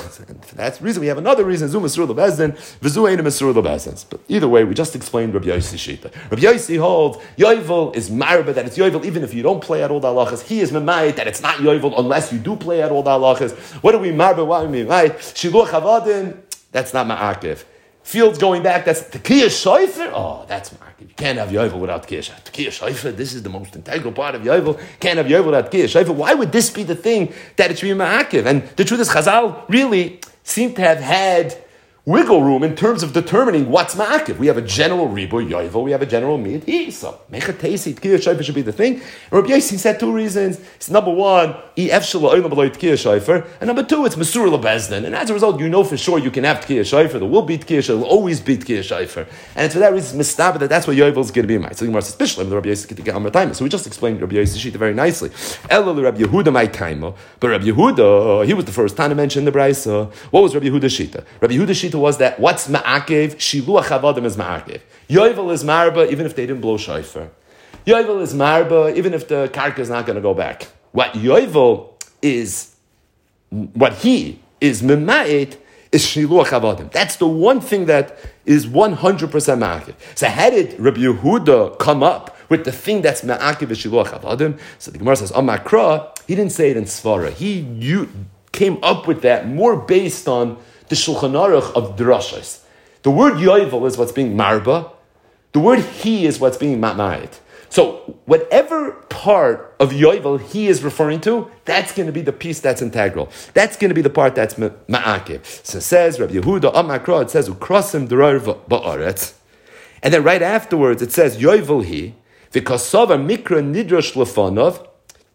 that reason, we have another reason. Zu mesur lebezdin, v'zu ein mesur lebezdin. But either way, we just explained Rabbi Yossi shita. Rabbi Yossi holds yovel is marba, that it's yovel even if you don't play out all the halachas. He is memayit that it's not yovel unless you do play out all the halachas. What do we marba? What do we memayit? Shluach havadim, that's not ma'akiv. Fields going back, that's tkiyah shofar. Oh, that's ma'akiv. You can't have yovel without tkiyah shofar. Tkiyah shofar, this is the most integral part of yovel. Can't have yovel without tkiyah shofar. Why would this be the thing that it should be ma'akiv? And the truth is, Chazal really seem to have had wiggle room in terms of determining what's ma'akiv. We have a general ribu yovel, we have a general mid. He so mechatesi tkiyah shofar should be the thing. And Rabbi Yossi said two reasons. It's number one, ef shelo olam b'loy tkiyah shofar, and number two, it's mesur lebezdin. And as a result, you know for sure you can have tkiyah shofar. There will be tkiyah shofar. There will always be tkiyah shofar. And it's for that reason it's mistabed that that's what yovel is going to be. So the Gemara says, especially the Rabbi Yossi get on time. So we just explained Rabbi Yossi shita very nicely. Elo Rabbi Yehuda my time, but Rabbi Yehuda he was the first time to mention the Brisa. What was Rabbi Yehuda's shita? Rabbi Yehuda's shita was that what's ma'akev? Shiluach havadim is ma'akev. Yovel is marba even if they didn't blow shofar. Yovel is marba even if the karka is not going to go back. What yovel is, what he is mema'it, is shiluach avodim. That's the one thing that is one hundred percent ma'akiv. So how did Rabbi Yehuda come up with the thing that's ma'akiv is shiluach avodim? So the Gemara says, Amakra, he didn't say it in Svara. He you, came up with that more based on the Shulchan Aruch of Drashos. The word yovel is what's being marba. The word he is what's being ma'mayit. So whatever part of yovel he is referring to, that's going to be the piece that's integral. That's going to be the part that's ma'akiv. So it says, Rabbi Yehuda, Amakra, it says, Ukrosim d'rar ba'aretz. And then right afterwards it says, yovel he, v'kasavar mikra nidrash lefanov.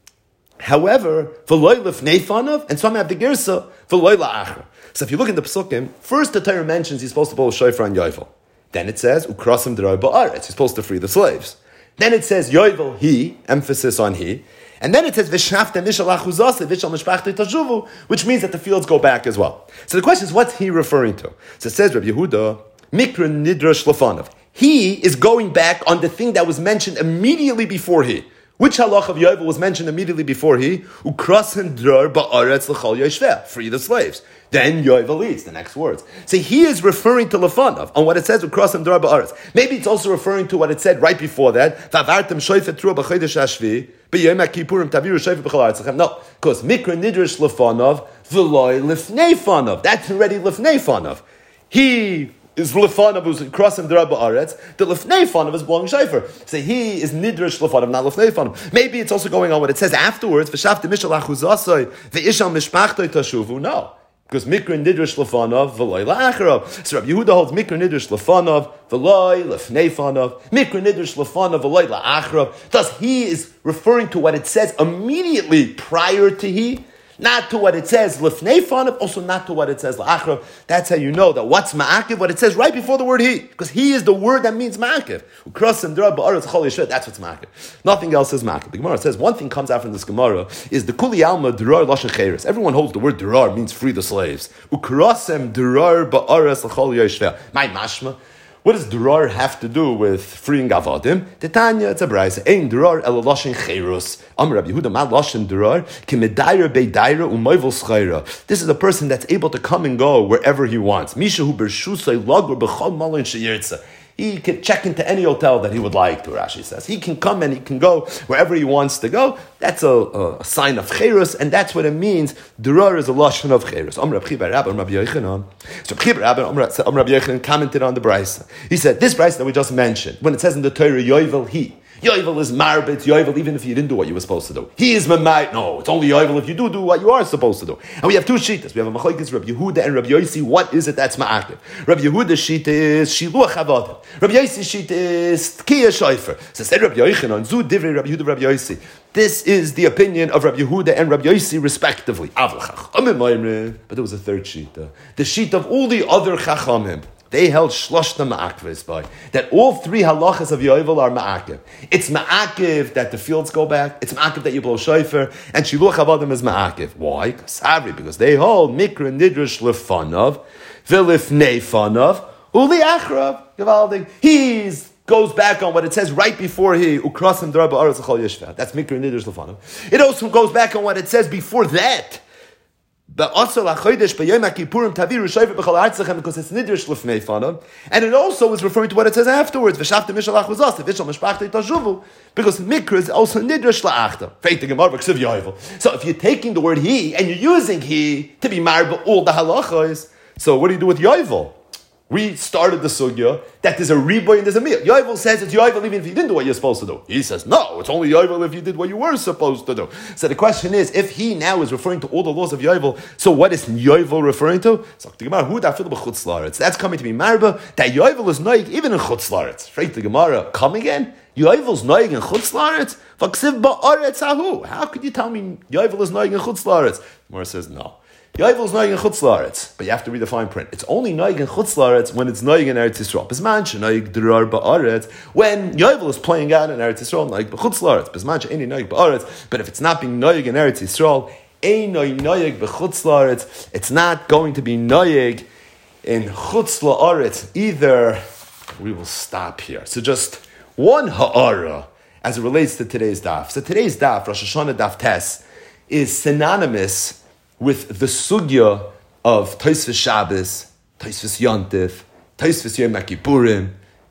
However, v'loy lefnei fanav, and some have the girsa, v'loy la'achra. So if you look in the Pesukim, first the Torah mentions he's supposed to blow a shofar on yovel. Then it says, Ukrosim d'rar ba'aretz, he's supposed to free the slaves. Then it says, yovel he, emphasis on he. And then it says, V'shafte mishal achuzase, v'shal mishpachte tashuvu, which means that the fields go back as well. So the question is, what's he referring to? So it says, Rabbi Yehuda, mikra nidrash lefanov. He is going back on the thing that was mentioned immediately before he. Which halach of yovel was mentioned immediately before he? Ukrasin drar ba'aretz l'chal yeshveh, free the slaves. Then yovel leads, the next words. So he is referring to lefanov, on what it says, Ukrasin drar ba'aretz. Maybe it's also referring to what it said right before that, V'avartem shoyfet trua b'chodesh hashvi, b'yom ha'kippurim taviru shoyfet b'chol ha'aretz. No, because mikra nidrish lefanov, v'loy lifnei fanov. That's already lifnei fanov. He is lefanav who's crossing the Rabba Aretz. The lefnei fanav is blowing shofar. So he is nidrish lefanav, not lefnei fanav. Maybe it's also going on what it says afterwards. V'shavte mishal achuzasoi ve'ishal mishpachtoi tashuvu. No, because mikra nidrish lefanav v'loy la'acharav. So Rabbi Yehuda holds mikra nidrish lefanav v'loy lefnei fanav. Mikra nidrish lefanav v'loy la'acharav. Thus he is referring to what it says immediately prior to he. Not to what it says, lefnei fanav, also not to what it says, la'achrav. That's how you know that what's ma'akiv, what it says right before the word he. Because he is the word that means ma'akiv. Ukrosim d'rar ba'aretz chol yeshveh, that's what's ma'akiv. Nothing else is ma'akiv. The Gemara says, one thing comes out from this Gemara, is the kuli alma d'rar lashon cheres. Everyone holds the word d'rar means free the slaves. Ukrosim d'rar ba'aretz chol yeshveh. My mashma. What does durar have to do with freeing avodim? Titania, it's a brayse. Ein durar el loshin cheirus. Amar Rabbi Yehuda, ma loshin durar ki medaira beidaira umayvul schayra. This is a person that's able to come and go wherever he wants. Misha hu bershusay lagur b'chol malin sheyirtza. He can check into any hotel that he would like to, Rashi says. He can come and he can go wherever he wants to go. That's a, a sign of cherus, and that's what it means. Durar is a lashon of cherus. Amr Rabbi Rabbi Rabbi Yochanan. So Rabbi Rabbi Rabbi Yochanan commented on the brayse. He said, this brayse that we just mentioned, when it says in the Torah, Yovel he. Yovel is marbit, Yovel even if you didn't do what you were supposed to do. He is mamait. No, it's only Yovel if you do do what you are supposed to do. And we have two shittas. We have a machlokes, Rabbi Yehuda and Rabbi Yossi. What is it that's ma'akiv? Rabbi Yehuda's shitta is shiluach avodim. Rabbi Yossi's shitta is tkiya shayfer. So said Rabbi Yochanan, zu divrei Rabbi Yehuda, Rabbi Yossi. This is the opinion of Rabbi Yehuda and Rabbi Yossi respectively. But there was a third shita. The shita of all the other chachamim. They held shloshta ma'akvis by that all three halachas of Yovel are ma'akiv. It's ma'akiv that the fields go back. It's ma'akiv that you blow shofar, and shiluach avodim is ma'akiv. Why? Savri, because they hold mikra nidrish lefanav, v'lifnei fanav, uli achrav gevaldig. He's goes back on what it says right before he ukrosim d'rar ba'aretz l'chol yeshveh. That's mikra nidrish lefanav. It also goes back on what it says before that. But also lachodesh b'yom ha'kippurim taviru shofar b'chol ha'aretzachem, because it's nidrish lefnei fanav, and it also is referring to what it says afterwards. V'shavte mishal achuzas, v'shal mishpachtei tashuvu, because mikra is also nidrish la'achta. Feit the Gemara b'ksiv yovel. So if you're taking the word he and you're using he to be marba all the halachos, so what do you do with yovel? We started the sugya that there's a riboy and there's a meal. Yovel says it's yovel even if you didn't do what you're supposed to do. He says, no, it's only yovel if you did what you were supposed to do. So the question is, if he now is referring to all the laws of yovel, so what is yovel referring to? That's coming to be marba, that yovel is noig even in chutz la'aretz. Freit the Gemara, come again? Yovel's noig in chutz la'aretz? V'ksiv ba'aretz ahu. How could you tell me yovel is noig in chutz la'aretz? Gemara says, no. Yovel is noig in chutz la'aretz, but you have to read the fine print. It's only noig in chutz la'aretz when it's noig in Eretz Yisrael. Bisman she'noig d'rar ba'aretz, when Yovel is playing out in Eretz Yisrael, noig b'chutz la'aretz. Bisman she'eni noig ba'aretz, but if it's not being noig in Eretz Yisrael, ein noig b'chutz la'aretz, it's not going to be noig in chutz la'aretz either. We will stop here. So just one ha'ara as it relates to today's daf. So today's daf, Rosh Hashanah daf tes, is synonymous with the sugya of Tosfos Shabbos, Tosfos Yontif, Tosfos Yom Kippurim,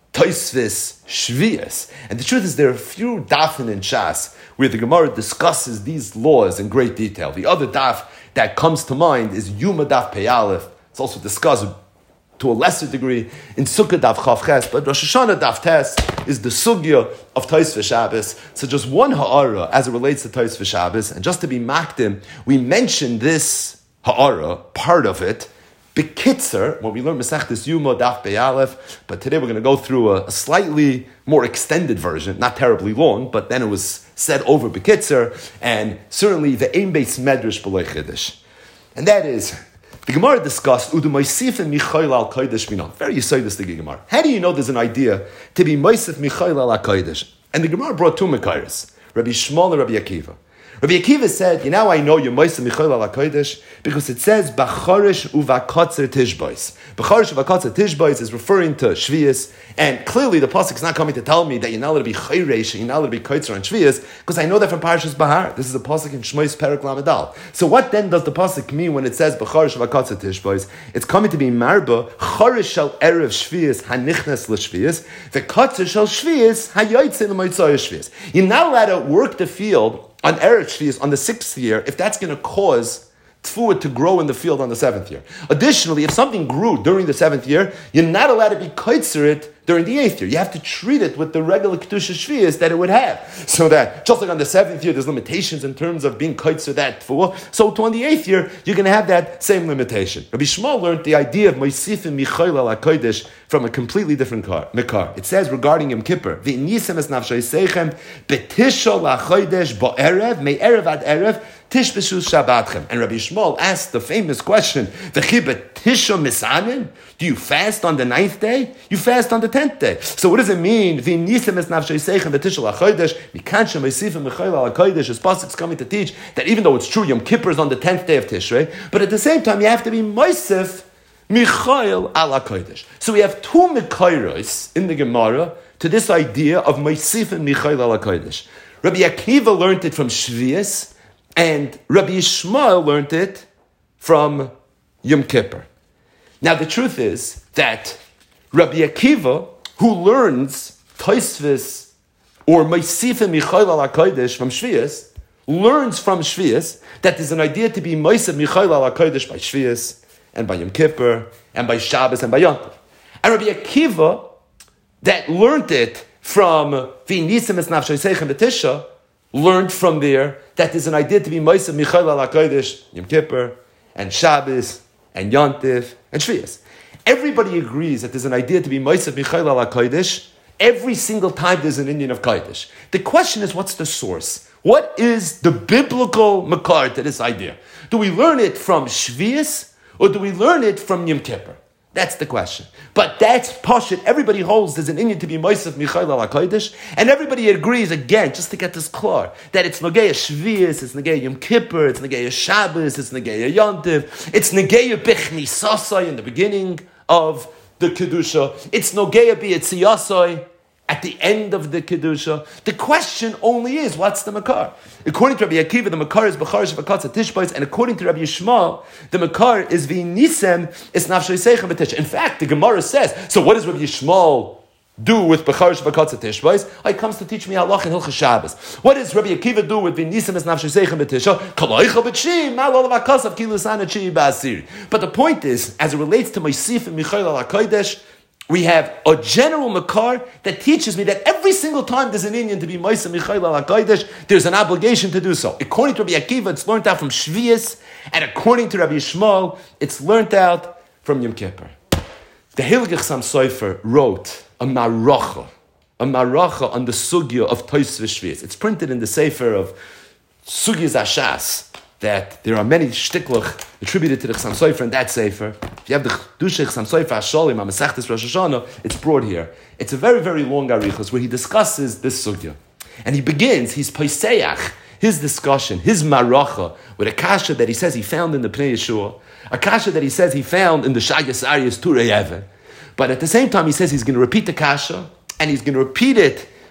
Tosfos Shvius. And the truth is there are a few dafin in Shas where the Gemara discusses these laws in great detail. The other daf that comes to mind is Yuma Daf Pei Aleph. It's also discussed to a lesser degree in Sukkah Daf Chav Ches, but Rosh Hashanah Daf Tes is the sugya of Tosfos Shabbos. So just one ha'ara as it relates to Tosfos Shabbos, and just to be makdim, we mentioned this ha'ara, part of it, Bekitzer, when we learn Masechtas Yuma Daf Pei Aleph, but today we're going to go through a, a slightly more extended version, not terribly long, but then it was said over Bekitzer, and certainly the Ein Beis Medrash B'loi Chiddush. And that is, the Gemara discussed Udu Moisif and Michael al Kodesh Minon. Very yisoidistic Gemara. How do you know there's an idea to be Moisif Michael al Kodesh? And the Gemara brought two Mekairos, Rabbi Shmuel and Rabbi Akiva. Rabbi Akiva said, you know, I know you're Moisif Michael al Kodesh because it says Bachorish uvakotzer tishbois. Bachorish uvakotzer tishbois is referring to Shvius, and clearly the pasuk is not coming to tell me that you're not allowed to be chayresh, you're not allowed to be koitzer on Shvius, because I know that from Parashas Bahar. This is a pasuk in Shmois Perek Lamed. So what then does the pasuk mean when it says Bachorish uvakotzer tishbois? It's coming to be marba chorish shel erev Shvius hanichnas l'Shvius, the kotzer shel Shvius hayoytze l'moitzoy Shvius. You're not allowed to work the field on Eretz Shvius on the sixth year, if that's going to cause tfuah to grow in the field on the seventh year. Additionally, if something grew during the seventh year, you're not allowed to be koitzer it during the eighth year. You have to treat it with the regular kedusha shvius that it would have. So that, just like on the seventh year, there's limitations in terms of being koitzer that tfuah, so to on the eighth year, you're going to have that same limitation. Rabbi Shmuel learned the idea of moisifim michayil al HaKodesh from a completely different mekar. It says regarding Yom Kippur, v'nisem es nafshay seichem betishol HaKodesh bo'erev, me'erev ad erev, Tishbeshu Shabbatchem. And Rabbi Shmuel asked the famous question, V'chibet Tisha Misanin? Do you fast on the ninth day? You fast on the tenth day. So what does it mean? V'nisem es nafshay seichem betishol HaKodesh, mikancha meisifim mechayil al HaKodesh. His pasuk is coming to teach that even though it's true Yom Kippur is on the tenth day of Tishrei, but at the same time you have to be moisif michayil al HaKodesh. So we have two mekayros in the Gemara to this idea of moisifim michayil al HaKodesh. Rabbi Akiva learned it from Shvius, and Rabbi Yishmael learned it from Yom Kippur. Now the truth is that Rabbi Akiva, who learns Tosfos or Moisifim Michayil al HaKodesh from Shvius, learns from Shvius that there's an idea to be Moisif Michayil al HaKodesh by Shvius and by Yom Kippur and by Shabbos and by Yom Tov. And Rabbi Akiva, that learned it from V'nisim es nafshay seichem b'tisha, learned from there that there's an idea to be Moisef Michayil al HaKodesh, Yom Kippur, and Shabbos, and Yontif, and Shvius. Everybody agrees that there's an idea to be Moisef Michayil al HaKodesh every single time there's an Indian of Kodesh. The question is, what's the source? What is the biblical makar to this idea? Do we learn it from Shvius, or do we learn it from Yom Kippur? That's the question. But that's Pashut. Everybody holds there's an Indian to be Moisef Michayil al HaKodesh, and everybody agrees, again, just to get this clear, that it's Nageya Shvius, it's Nageya Yom Kippur, it's Nageya Shabbos, it's Nageya Yontiv, it's Nageya Bichni Sasai in the beginning of the Kedusha, it's Nageya B'Yitziyasai at the end of the Kedusha. The question only is, what's the Makar? According to Rabbi Akiva, the Makar is B'charish V'katza Tishbais, and according to Rabbi Yishmael, the Makar is V'nisem is Nafshay Seichem B'tish. In fact, the Gemara says, so what does Rabbi Yishmael do with B'charish V'katza Tishbais? Oh, he comes to teach me halach and Hilchos Shabbos. What does Rabbi Akiva do with V'nisem is Nafshay Seichem B'tish? Kalaycha B'tshim, Ma'al V'kasav Kilusana Chi Ba'asiri. But the point is, as it relates to Moisif and Michayil al HaKodesh, we have a general makar that teaches me that every single time there's an Indian to be Moisef Michayil al HaKodesh, there's an obligation to do so. According to Rabbi Akiva, it's learned out from Shvius, and according to Rabbi Yishmael, it's learned out from Yom Kippur. The Hilgich Sam Sofer wrote a maracha, a maracha on the sugya of Tosfos Shvius. It's printed in the Sefer of Sugyas Ashas, that there are many shtiklach attributed to the Chassam Sofer in that Sefer. If you have the Chedusha Chassam Sofer Hashalim, HaMasechtas Rosh Hashanah, it's brought here. It's a very, very long arichos where he discusses this sugya. And he begins, he's paiseach, his discussion, his maracha, with a kasha that he says he found in the Pnei Yeshua, a kasha that he says he found in the Shagas Aryas Turei Even. But at the same time, he says he's going to repeat the kasha, and he's going to repeat it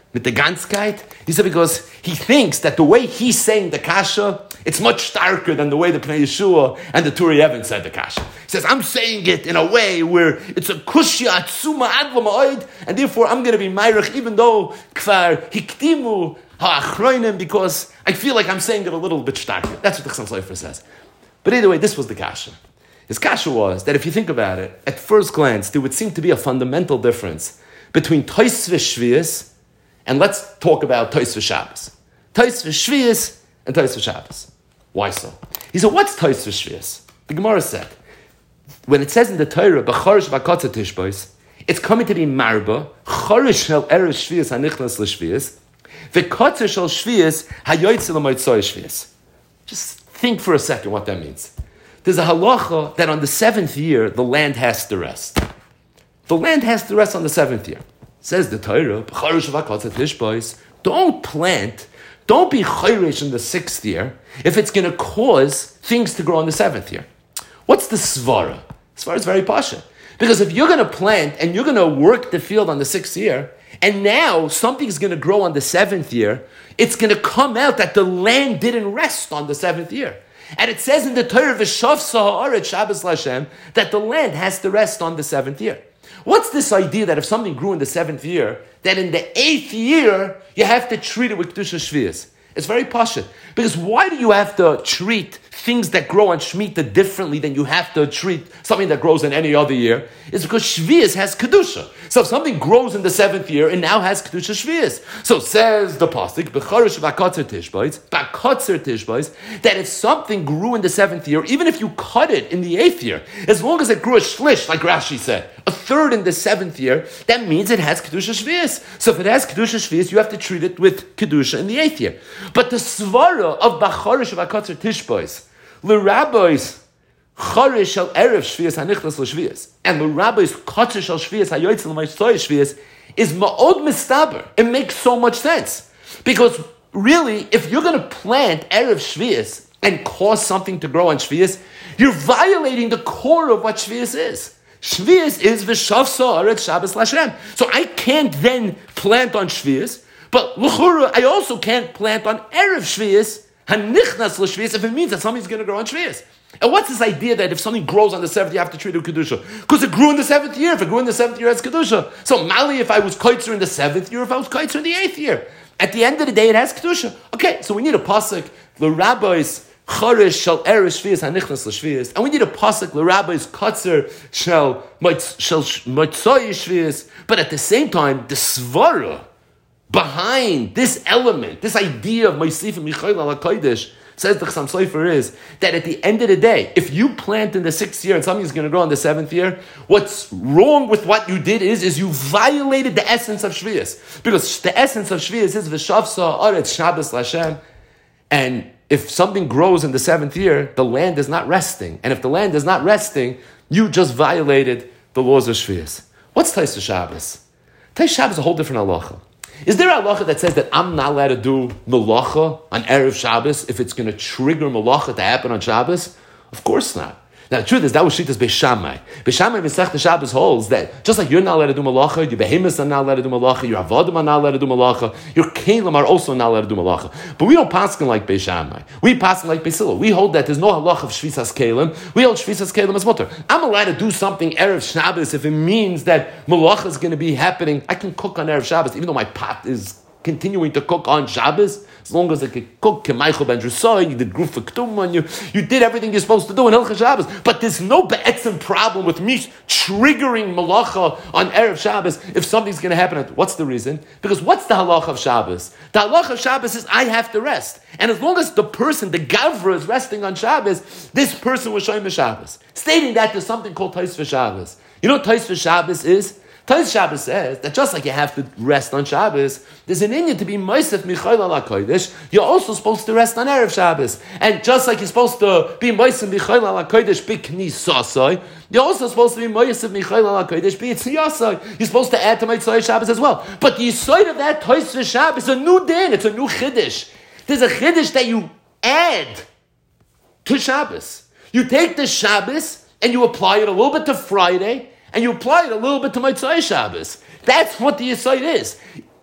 mit der Ganzkeit? He said because he thinks that the way he's saying the kasha, it's much starker than the way the Pnei Yeshua and the Turi Even said the kasha. He says, I'm saying it in a way where it's a kushya atzuma adla ma'od, and therefore I'm going to be mayrich, even though kfar hiktimu ha'achroinim, because I feel like I'm saying it a little bit starker. That's what the Chassam Sofer says. But either way, this was the kasha. His kasha was that if you think about it, at first glance, there would seem to be a fundamental difference between Tosfos Shvius and let's talk about Tosfos Shabbos. Tosfos Shvius and Tosfos Shabbos. Why so? He said, what's Tosfos Shvius? The Gemara said, when it says in the Torah, B'chorish v'kotza tishbois, it's coming to be marba, chorish shel erev shvius hanichnas l'shvius, v'kotza shel shvius hayoytze l'moytzoy shvius. Just think for a second what that means. There's a halacha that on the seventh year, the land has to rest. The land has to rest on the seventh year. Says the Torah, don't plant, don't be chayrish in the sixth year if it's going to cause things to grow on the seventh year. What's the svara? Svara is very pasha. Because if you're going to plant and you're going to work the field on the sixth year, and now something's going to grow on the seventh year, it's going to come out that the land didn't rest on the seventh year. And it says in the Torah, V'shav sa'aret Shabbos l'Hashem, that the land has to rest on the seventh year. What's this idea that if something grew in the seventh year, that in the eighth year, you have to treat it with Kedusha Shvius? It's very pashut. Because why do you have to treat things that grow on Shemitah differently than you have to treat something that grows in any other year? It's because Shvius has Kedusha. So if something grows in the seventh year, it now has Kedusha Shvius. So says the pasuk, B'chorish v'kotzer tishbois, B'kotzer tishbois, that if something grew in the seventh year, even if you cut it in the eighth year, as long as it grew a shlish, like Rashi said, a third in the seventh year, that means it has Kedusha Shvius. So if it has Kedusha Shvius, you have to treat it with Kedusha in the eighth year. But the svara of B'chorish v'kotzer tishbois, l'rabbis chorish shel erev shvius hanichnas l'shvius, and l'rabbis kotzer shel shvius hayoytze l'maytzoy shvius is ma'od mistaber. It makes so much sense. Because really, if you're going to plant erev shvius and cause something to grow on shvius, you're violating the core of what shvius is. Shvius is v'shav sa'aret Shabbos l'Hashem. So I can't then plant on shvius, but l'chura, I also can't plant on erev shvius hanichnas l'shvius if it means that something's going to grow on shvius. And what's this idea that if something grows on the seventh, you have to treat it with kedusha? Because it grew in the seventh year. If it grew in the seventh year, it's kedusha. So mali, if I was kaitzer in the seventh year, if I was kaitzer in the eighth year, at the end of the day, it has kedusha. Okay, so we need a pasuk. The rabbis chorish shel erev shvius hanichnas l'shvius, and we need a pasuk. The rabbis katzer shel shel moitzoy shvius. But at the same time, the svara behind this element, this idea of Moisif and Michael ala Kodesh, says the Chassam Sofer, is that at the end of the day, if you plant in the sixth year and something's going to grow in the seventh year, what's wrong with what you did is, is you violated the essence of Shvius. Because the essence of Shvius is V'shav sa'aret Shabbos l'Hashem. And if something grows in the seventh year, the land is not resting. And if the land is not resting, you just violated the laws of Shvius. What's Tosfos Shabbos? Tosfos Shabbos is a whole different halacha. Is there a halacha that says that I'm not allowed to do melacha on Erev Shabbos if it's going to trigger melacha to happen on Shabbos? Of course not. Now the truth is that was Shittas Beis Shammai. Beis Shammai Masechta Shabbos holds that just like you're not allowed to do melacha, your behemoths are not allowed to do melacha, your avodim are not allowed to do melacha, your kelim are also not allowed to do melacha. But we don't paskin like Beis Shammai. We paskin like Beis Hillel. We hold that there's no halacha of shvisas kelim. We hold shvisas kelim as mutter. I'm allowed to do something Erev Shabbos if it means that melacha is going to be happening. I can cook on Erev Shabbos even though my pot is continuing to cook on Shabbos, as long as I could cook K'maichel ben Drusoy, you did Gruf K'tum on you, you did everything you're supposed to do in Hilchah Shabbos. But there's no be'etzim problem with me triggering malacha on Erev Shabbos if something's going to happen. What's the reason? Because what's the halacha of Shabbos? The halacha of Shabbos is I have to rest. And as long as the person, the Gavra, is resting on Shabbos, this person was showing Shabbos. Stating that there's something called Tosfos Shabbos. You know what Tosfos Shabbos is? Tosfos Shabbos says that just like you have to rest on Shabbos, there's an inyan to be Moisef Michael ala Kodesh. You're also supposed to rest on Erev Shabbos, and just like you're supposed to be Moisef Michael ala Kodesh b'knis sasai, you're also supposed to be Moisef Michael ala Kodesh b'yitziyasai. You're supposed to add to Moisef Shabbos as well. But the yisoid of that Tosfos Shabbos is a new din. It's a new chiddush. There's a chiddush that you add to Shabbos. You take the Shabbos and you apply it a little bit to Friday, and you apply it a little bit to Motzei Shabbos. That's what the Yesod is.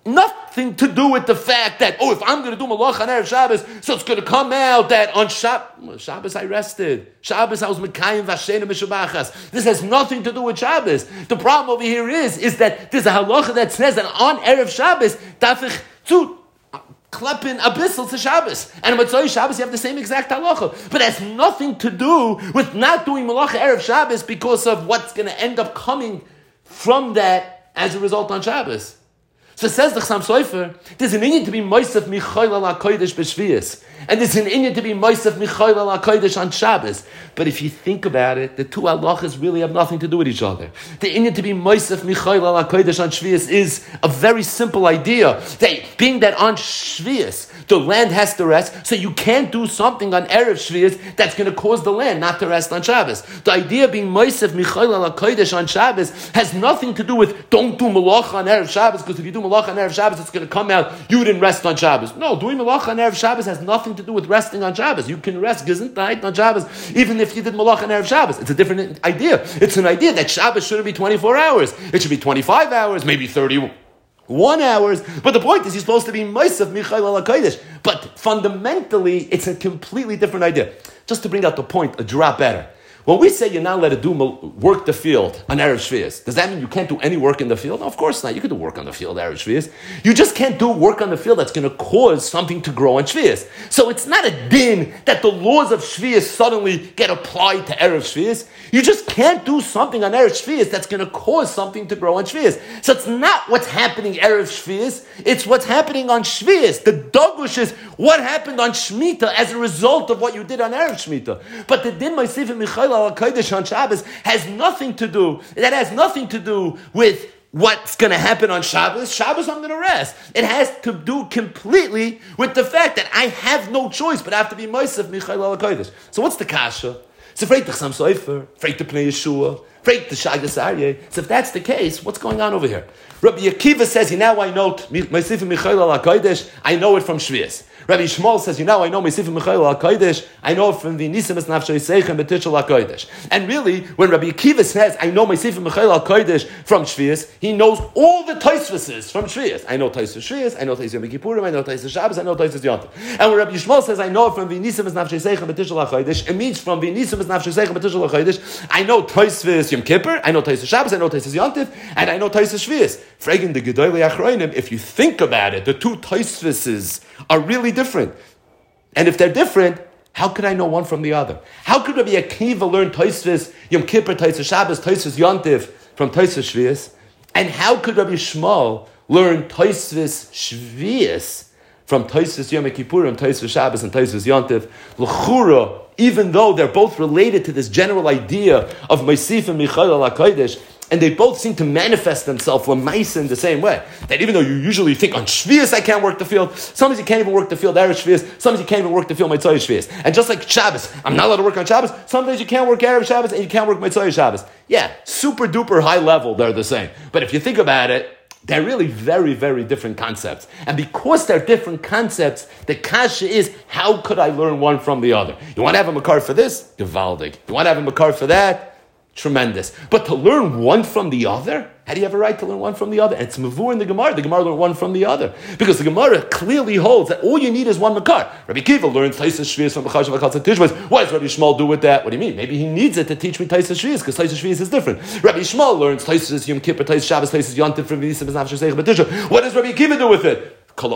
nothing to do with the fact that, oh, if I'm going to do Malach on Erev Shabbos, so it's going to come out that on Shab- Shabbos I rested. Shabbos I was Mekayim Vashena Mishabachas. This has nothing to do with Shabbos. The problem over here is, is that there's a halacha that says that on Erev Shabbos, Tafich zu Kleppen Abyssal to Shabbos. And on Motzei Shabbos, you have the same exact halacha. But it has nothing to do with not doing Malacha Erev Shabbos because of what's going to end up coming from that as a result on Shabbos. So says the Chassam Sofer, there's an inyan to be Moisef Michael ala Kodesh b'Shvius, and there's an inyan to be Moisef Michael ala Kodesh on Shabbos. But if you think about it, the two halachas really have nothing to do with each other. The inyan to be Moisef Michael ala Kodesh on Shvius is a very simple idea. That being that on Shvius, the land has to rest, so you can't do something on Erev Shvius that's going to cause the land not to rest on Shabbos. The idea being Moisef Michael ala Kodesh on Shabbos has nothing to do with don't do Malach on Erev Shabbos, because if you do Malach on Erev Shabbos, it's going to come out you didn't rest on Shabbos. No, doing Malach on Erev Shabbos has nothing to do with resting on Shabbos. You can rest Gesundheit on Shabbos, even if you did Malach on Erev Shabbos. It's a different idea. It's an idea that Shabbos shouldn't be twenty-four hours. It should be twenty-five hours, maybe thirty-one hours. But the point is, you're supposed to be Moisef Michael ala Kodesh. But fundamentally, it's a completely different idea. Just to bring out the point a drop better. When we say you're not allowed to do work the field on Erev Shvius, does that mean you can't do any work in the field? No, of course not. You can do work on the field, Erev Shvius. You just can't do work on the field that's going to cause something to grow on Shvius. So it's not a din that the laws of Shvius suddenly get applied to Erev Shvius. You just can't do something on Erev Shvius that's going to cause something to grow on Shvius. So it's not what's happening Erev Shvius, it's what's happening on Shvius. The Dogush is what happened on Shemitah as a result of what you did on Erev Shemitah. But the din Moisef Michael ala Kodesh on Shabbos has nothing to do, that has nothing to do with what's going to happen on Shabbos. Shabbos I'm going to rest. It has to do completely with the fact that I have no choice but I have to be Moisef Michael ala Kodesh. So what's the kasha? It's afraid to Chassam Sofer, afraid to Pnei Yeshua, afraid to Shagas Aryeh. So if that's the case, what's going on over here? Rabbi Akiva says, you now I know Moisef Michael ala Kodesh, I know it from Shvius. Rabbi Shmuel says, you know, I know Moisef Michael HaKodesh, I know it from the Nisim es Nafshay Seichem B'Tishel HaKodesh. And really, when Rabbi Akiva says, I know Moisef Michael HaKodesh from Shvius, he knows all the Tosfos from Shvius. I know Tosfos Shvius, I know Tosfos Yom Kippurim, I know Tosfos Shabbos, I know Tosfos Yontif. And when Rabbi Shmuel says, I know it from the Nisim es Nafshay Seichem B'Tishel HaKodesh, it means from the Nisim es Nafshay Seichem B'Tishel HaKodesh, I know Tosfos Yom Kippur, I know Tosfos Shabbos, I know Tosfos Yontif, and I know Tosfos Shvius. Fragging the Gedolei Achronim, if you think about it, the two Tosfoses are really different. And if they're different, how could I know one from the other? How could Rabbi Akiva learn Tosfos Yom Kippur, Tosfos Shabbos, Tosfos Yontif from Tosfos Shvius? And how could Rabbi Shmuel learn Tosfos Shvius from Tosfos Yom Kippurim, Tosfos Shabbos, and Tosfos Yontif? L'chura, even though they're both related to this general idea of Moisef and Michael HaKodesh, and they both seem to manifest themselves l'maisa in the same way. That even though you usually think on Shvius I can't work the field, sometimes you can't even work the field Erev Shvius, sometimes you can't even work the field Motzei Shvius. And just like Shabbos, I'm not allowed to work on Shabbos, sometimes you can't work Erev Shabbos and you can't work Motzei Shabbos. Yeah, super duper high level, they're the same. But if you think about it, they're really very, very different concepts. And because they're different concepts, the kasha is, how could I learn one from the other? You want to have a makar for this? Gewaldig. You want to have a makar for that? Tremendous. But to learn one from the other? How do you have a right to learn one from the other? And it's mavur in the Gemara. The Gemara learned one from the other. Because the Gemara clearly holds that all you need is one makar. Rabbi Akiva learned Tosfos Shvius from B'chai Shavakal Tishbais. What does Rabbi Shmuel do with that? What do you mean? Maybe he needs it to teach me Tosfos Shvius, because Tosfos Shvius is different. Rabbi Shmuel learns Tosfos Yom Kippur, Tosfos Shabbos, Tosfos Yontif from Nisim es Nafshay Seichem B'Tishel. What does Rabbi Akiva do with it?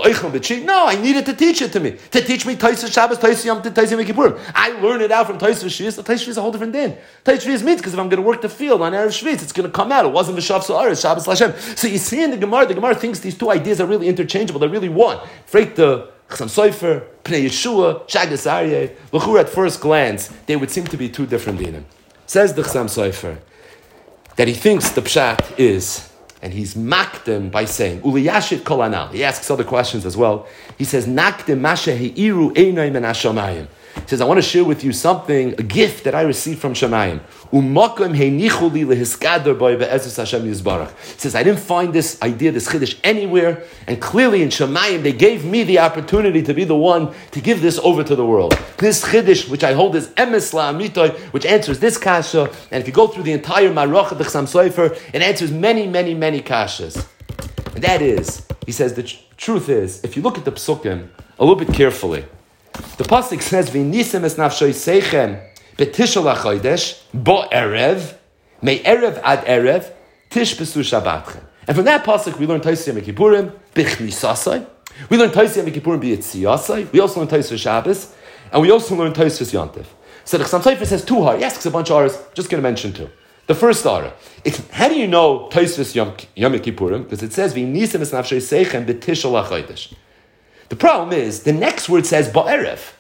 No, I needed to teach it to me. To teach me Tosfos Shabbos, Tosfos Yom Tov, Tosfos Yom Kippurim. I learned it out from Tosfos Shvius. The Tosfos Shvius is a whole different din. Tosfos Shvius means, because if I'm going to work the field on Erev Shvius, it's going to come out. It wasn't V'shav Sa'aretz, Shabbos L'Hashem. So you see in the Gemara, the Gemara thinks these two ideas are really interchangeable. They're really one. Freik the Chassam Sofer, Pnei Yeshua, Shagas Aryeh. L'chur, at first glance, they would seem to be two different dinim. Says the Chassam Sofer that he thinks the pshat is, and he's makdim by saying, Uliyashit kol anal. He asks other questions as well. He says, Nakdim masha heiru einay min hashamayim. He says, I want to share with you something, a gift that I received from Shamayim. Umakim heinichu li lehiskader boy be'ezus Hashem yizbarach. He says, I didn't find this idea, this chiddush, anywhere, and clearly in Shamayim, they gave me the opportunity to be the one to give this over to the world. This chiddush, which I hold as emes la'amitoy, which answers this kasha, and if you go through the entire Marach of the Chassam Sofer, it answers many, many, many kashas. And that is, he says, the tr- truth is, if you look at the psukim a little bit carefully, the pasuk says, "V'nisem es nafshoy seichem betishal hachodesh bo erev me erev ad erev tishbesu shabbatchem." And from that pasuk, we learn Taisei Yom Kippurim bichnisasai. We learn Taisei Yom Kippurim b'yitziyasai. We also learn Taisei Shabbos, and we also learn Taisei Yontif. So the Chassam Sofer says two har. He asks a bunch of hars. Just going to mention two. The first hara. How do you know Taisei Yom Yom Kippurim? Because it says v'nisem es nafshoy seichem betishal hachodesh. The problem is, the next word says ba'erev.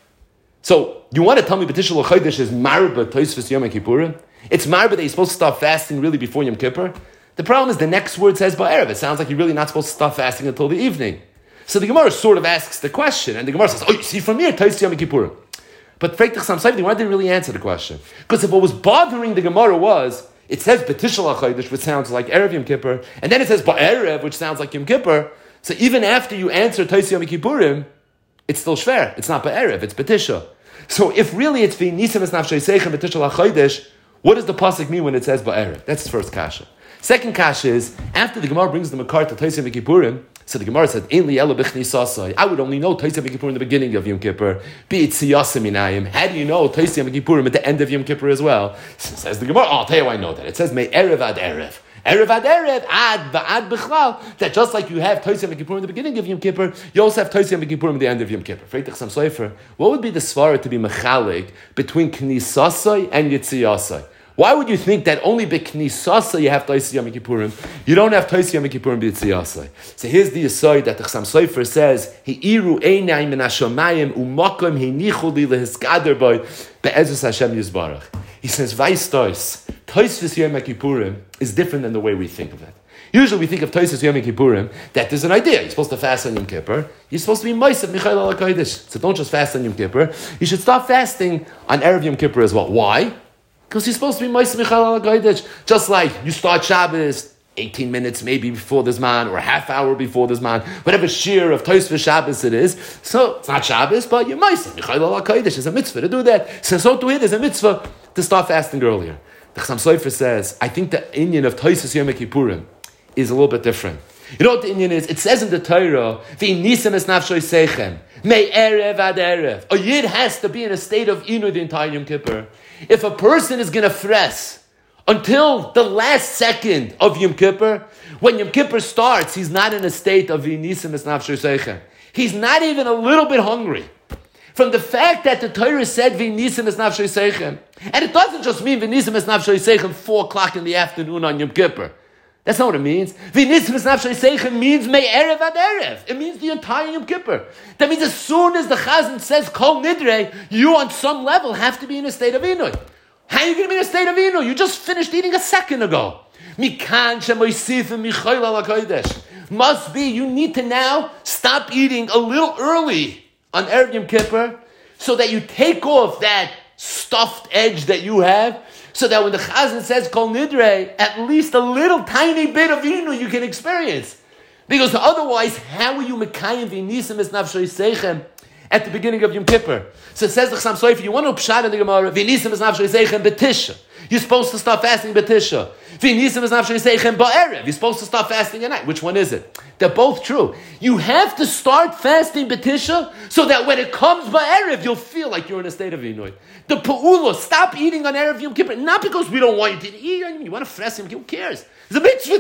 So, you want to tell me B'tishal HaChodesh is marba Tosfos Yom Kippurim? It's marba that you're supposed to stop fasting really before Yom Kippur? The problem is the next word says ba'erev. It sounds like you're really not supposed to stop fasting until the evening. So the Gemara sort of asks the question, and the Gemara says, oh, you see from here, Tosfos Yom Kippurim. But Freik Chassam Sofer, the Gemara didn't really answer the question. Because if what was bothering the Gemara was, it says B'tishal HaChodesh, which sounds like Erev Yom Kippur, and then it says ba'erev, which sounds like Yom Kippur. So even after you answer Tosfos Yom Kippurim, it's still shver. It's not ba'erev, it's betisha. So if really it's v'nisem es nafshoy seichem betishal hachodesh, what does the pasuk mean when it says ba'erev? That's the first kasha. Second kasha is, after the Gemara brings the makar to Tosfos Yom Kippurim, so the Gemara said, Ein li ela b'chnisasai. I would only know Tosfos Yom Kippurim in the beginning of Yom Kippur. B'yitziyasem minayim. How do you know Tosfos Yom Kippurim at the end of Yom Kippur as well? So says the Gemara, oh, I'll tell you why I know that. It says, me erev ad erev. Erev ad erev, ad va'ad b'chlal. That just like you have Tosfos Yom Kippurim in the beginning of Yom Kippur, you also have Tosfos Yom Kippurim at the end of Yom Kippur. Freik Chassam Sofer, what would be the svara to be mechalig between knisasai and yitziyasai? Why would you think that only b'knisasai you have Tosfos Yom Kippurim? You don't have Tosfos Yom Kippurim b'yitziyasai. So here's the aside that the Chassam Sofer says, He'iru einai min hashamayim u'makom heinichu li lehiskader boy be'ezus Hashem yizbarach. He says, Vaistos, Tosfos Yom Kippurim is different than the way we think of it. Usually we think of Tosfos Yom Kippurim that there's an idea. You're supposed to fast on Yom Kippur. You're supposed to be Mosef Michael Al HaKodesh. So don't just fast on Yom Kippur. You should start fasting on Erev Yom Kippur as well. Why? Because you're supposed to be Mosef Michael Al HaKodesh. Just like you start Shabbos eighteen minutes maybe before the Zman, or a half hour before the Zman, whatever shear of Tosfos Shabbos it is. So it's not Shabbos, but you're Mosef Michael Al HaKodesh. There's a mitzvah to do that. So, so to it, there's a mitzvah to start fasting earlier. The Chassam Sofer says, I think the inyan of Tosfos Yom Kippurim is a little bit different. You know what the inyan is? It says in the Torah, V'nisem es nafshoy seichem, me erev ad erev. A yid has to be in a state of inu the entire Yom Kippur. If a person is going to fress until the last second of Yom Kippur, when Yom Kippur starts, he's not in a state of V'nisem es nafshoy seichem. He's not even a little bit hungry. From the fact that the Torah said V'nisem es nafshoy seichem, and it doesn't just mean V'nisem es nafshoy seichem four o'clock in the afternoon on Yom Kippur. That's not what it means. V'nisem es nafshoy seichem means me erev ad erev. It means the entire Yom Kippur. That means as soon as the Chazan says Kol Nidre, you on some level have to be in a state of Inui. How are you going to be in a state of Inui? You just finished eating a second ago. Mikan shemoisifim michayil al hakodesh. Must be, you need to now stop eating a little early on Erev Yom Kippur, so that you take off that stuffed edge that you have, so that when the Chazan says Kol Nidre, at least a little tiny bit of Inu you can experience. Because otherwise, how are you Mekayim V'nisem es nafshoy seichem at the beginning of Yom Kippur? So it says the Chassam Sofer, you want to pshat in the Gemara, V'nisem es nafshoy seichem betisha. You're supposed to start fasting betisha. V'nisem es nafshoy seichem ba'erev. You're supposed to start fasting at night. Which one is it? They're both true. You have to start fasting betisha so that when it comes ba'erev, you'll feel like you're in a state of Inui. The pa'ula, stop eating on Erev Yom Kippur. Not because we don't want you to eat. You want to fast Yom Kippur, who cares? It's a mitzvah.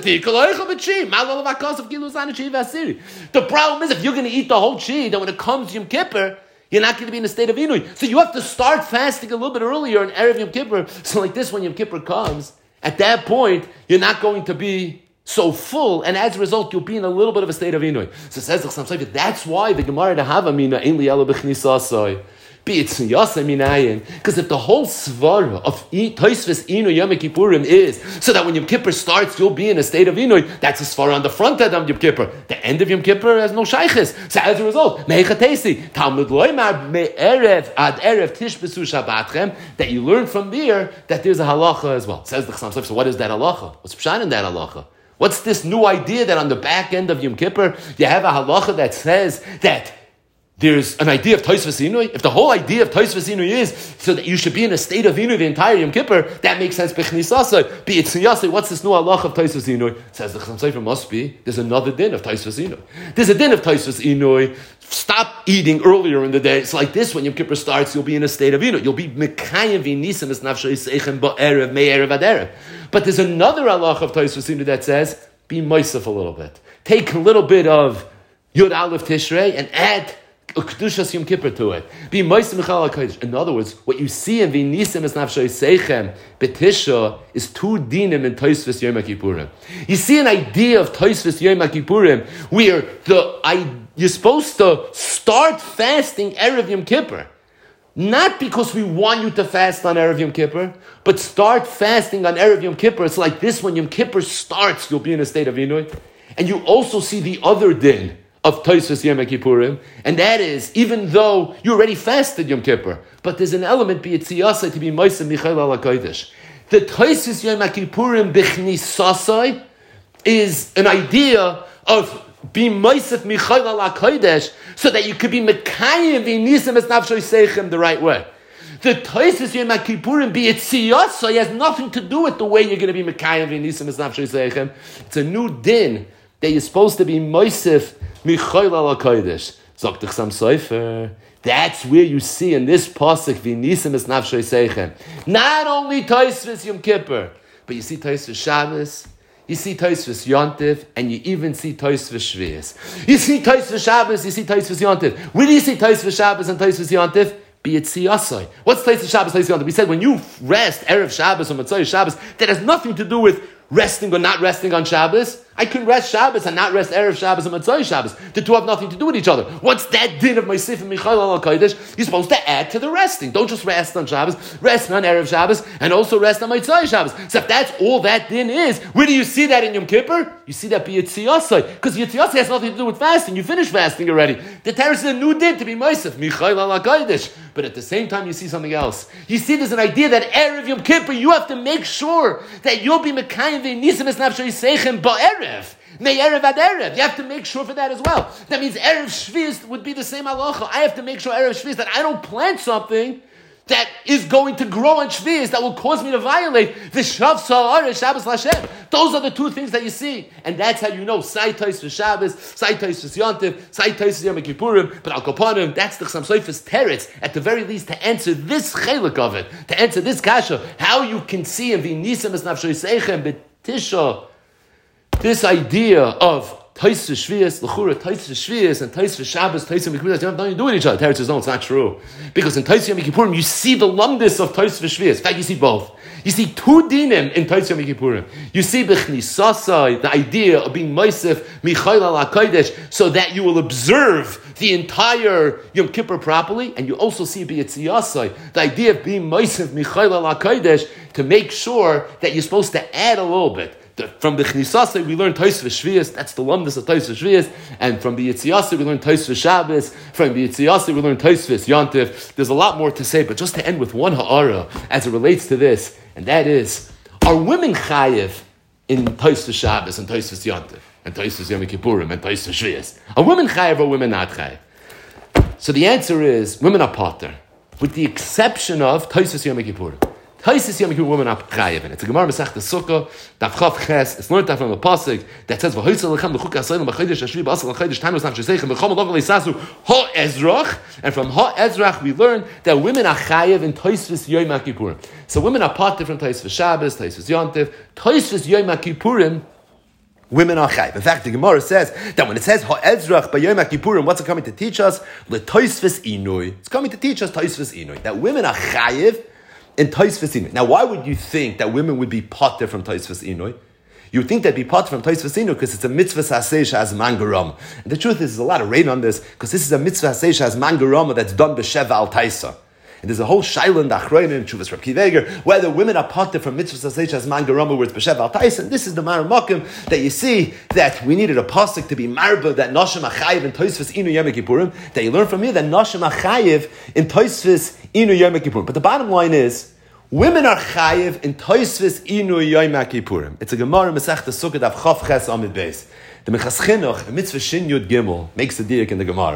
The problem is if you're going to eat the whole chi, then when it comes to Yom Kippur, you're not going to be in a state of Inui. So you have to start fasting a little bit earlier in Erev Yom Kippur. So like this, when Yom Kippur comes, at that point, you're not going to be so full, and as a result, you'll be in a little bit of a state of Inui. So it says the Chassam Sofer, that's why the Gemara to have Amina, Ein li ela b'chnisasai. Because if the whole svara of Tosfos Inu Yom Kippurim is so that when Yom Kippur starts, you'll be in a state of Inu, that's a svara on the front end of Yom Kippur. The end of Yom Kippur has no shaykhis. So as a result, Meichatesi, Talmud Loimar Me'erev Ad Erev Tishbesu Shabbatchem, that you learn from there that there's a halacha as well. Says the Chassam Sofer, so what is that halacha? What's pshat in that halacha? What's this new idea that on the back end of Yom Kippur, you have a halacha that says that there's an idea of Tosfos Inui. If the whole idea of Tosfos Inui is so that you should be in a state of Inui the entire Yom Kippur, that makes sense. B'chnisasai, be it tziyasai. What's this new halach of Tosfos Inui? Says the Chassam Sofer must be. There's another din of Tosfos Inui. There's a din of Tosfos Inui. Stop eating earlier in the day. It's like this: when Yom Kippur starts, you'll be in a state of Inui. You'll be mekayim v'nisim es nafshay seichem ba'erev me'erev ad erev. But there's another halach of Tosfos Inui that says be moisef a little bit. Take a little bit of Yud Aleph Tishrei and add Kedushas Yom Kippur to it. Be Moisem Michal HaKodesh. In other words, what you see in V'nisem es nafshay seichem betisha is two dinim in Tosfos Yom Kippurim. You see an idea of Tosfos Yom Kippurim where the I, you're supposed to start fasting Erev Yom Kippur. Not because we want you to fast on Erev Yom Kippur, but start fasting on Erev Yom Kippur. It's like this: when Yom Kippur starts, you'll be in a state of Inui. And you also see the other din of Tosfos Yom Kippurim, and that is, even though you already fasted Yom Kippur, but there's an element, be it tziyasai, to be Moisem Michal al HaKodesh. The Tosfos Yom Kippurim b'chnisasai is an idea of being Moisef Michal al HaKodesh, so that you could be Mekayim v'nisem es nafshay seichem the right way. The Tosfos Yom Kippurim, be it tziyasai, has nothing to do with the way you're going to be Mekayim v'nisem es nafshay seichem. It's a new din that you're supposed to be Moisef Michal al HaKodesh. Zok the Chassam Sofer. That's where you see in this pasuk v'nisem es nafshay seichem. Not only Tosfos Yom Kippur, but you see Tosfos Shabbos, you see Tosfos Yontif, and you even see Tosfos Shvius. You see Tosfos Shabbos, you see Tosfos Yontif. Where do you see Tosfos Shabbos and Tosfos Yontif? Be it tziyasai. What's Tosfos Shabbos, Tosfos Yontif? We said when you rest Erev Shabbos or Motzei Shabbos, that has nothing to do with resting or not resting on Shabbos. I can rest Shabbos and not rest Erev Shabbos and Motzei Shabbos. The two have nothing to do with each other. What's that din of Moisef Michal al HaKodesh? You're supposed to add to the resting. Don't just rest on Shabbos, rest on Erev Shabbos, and also rest on Motzei Shabbos. So if that's all that din is, where do you see that in Yom Kippur? You see that be Yitziyasai. Because Yitziyasai has nothing to do with fasting. You finished fasting already. The Torah is a new din to be Moisef Michal al HaKodesh. But at the same time, you see something else. You see there's an idea that Erev Yom Kippur, you have to make sure that you'll be Mekayim v'nisem es nafshay seichem ba'erev. Me'erev ad erev. You have to make sure for that as well. That means Erev Shvius would be the same halacha. I have to make sure Erev Shvius that I don't plant something that is going to grow on Shvius that will cause me to violate the Shav Sa'ar Shabbos Lashem. Those are the two things that you see. And that's how you know Sai Tosfos Shabbos, Sai Tosfos Yontif, Sai Tosfos Yom Kippurim, but Al Kapanim, that's the Chassam Sofer's teretz, at the very least, to answer this chelik of it, to answer this kasha, how you can see in V'nisem es nafshay seichem b'tisha, this idea of Tosfos Shvius, L'chura, Tosfos Shvius, and Tosfos Shabbos, Tosfos Yom Kippurim, they have nothing to do with each other. Teretz says, no, it's not true. Because in Tosfos Yom Kippurim, you see the lumdis of Tosfos Shvius. In fact, you see both. You see two dinim in Tosfos Yom Kippurim. You see b'chnisasai, the idea of being Moisef Michal al HaKodesh, so that you will observe the entire Yom Kippur properly, and you also see b'yitziyasai, the idea of being Moisef Michal al HaKodesh, to make sure that you're supposed to add a little bit. From the Chnisasai, we learn Tosfos Shvius, that's the lumdus of Tosfos Shvius, and from the Yitziyasai, we learn Tosfos Shabbos, from the Yitziyasai, we learn Tosfos Yontif. There's a lot more to say, but just to end with one ha'ara, as it relates to this, and that is, are women chayiv in Tosfos Shabbos and Tosfos Yontif, and Tosfos Yom Kippurim, and Tosfos Shvius? Are women chayiv or women not chayiv? So the answer is, women are pater, with the exception of Tosfos Yom Kippurim. Tosfos Yom Kippur women are chayiv in it. It's a Gemara Masechta Sukkah, Daf Chav Ches. It's learned that from a pasuk that says, "V'hoytzel lechem l'chuk asayim b'chodesh hashvi b'asal l'chodesh tanos nafshay seichem v'chom l'chol l'sasu ha'ezrach." And from ha'ezrach we learn that women are chayiv in Tosfos Yom Kippurim. So women are part different Tosfos Shabbos, Tosfos Yontif, Tosfos Yom Kippurim. Women are chayiv. In fact, the Gemara says that when it says ha'ezrach by Yom Kippurim, what's it coming to teach us? L'Tosfos Inui. It's coming to teach us Tosfos Inui, that women are chayiv in Tosfos Inui. Now, why would you think that women would be pater from Tosfos Inui? You would think they'd be pater from Tosfos Inui because it's a mitzvah saseh as mangaram. And the truth is, there's a lot of rain on this because this is a mitzvah saseh as mangaram that's done b'sheva al taisa. And there's a whole shayla in the Achronim and Chuvas Reb Kiva Eger, whether women are pater from mitzvah saseh as mangaram where it's b'sheva al taisa. And this is the maramakim that you see that we needed a pasuk to be marba that nashim achayiv in Tosfos Inui Yom Kippurim. That you learn from here that nashim achayiv in Tosfos Inui Yom Kippurim. But the bottom line is, women are chayiv in Tosfos Inui Yom Kippurim. It's a Gemara Masechta Sukkah Daf Chav Ches Amid Beis. The Mechas Chinuch, Mitzvah Shin Yud Gimel, makes the diak in the Gemara.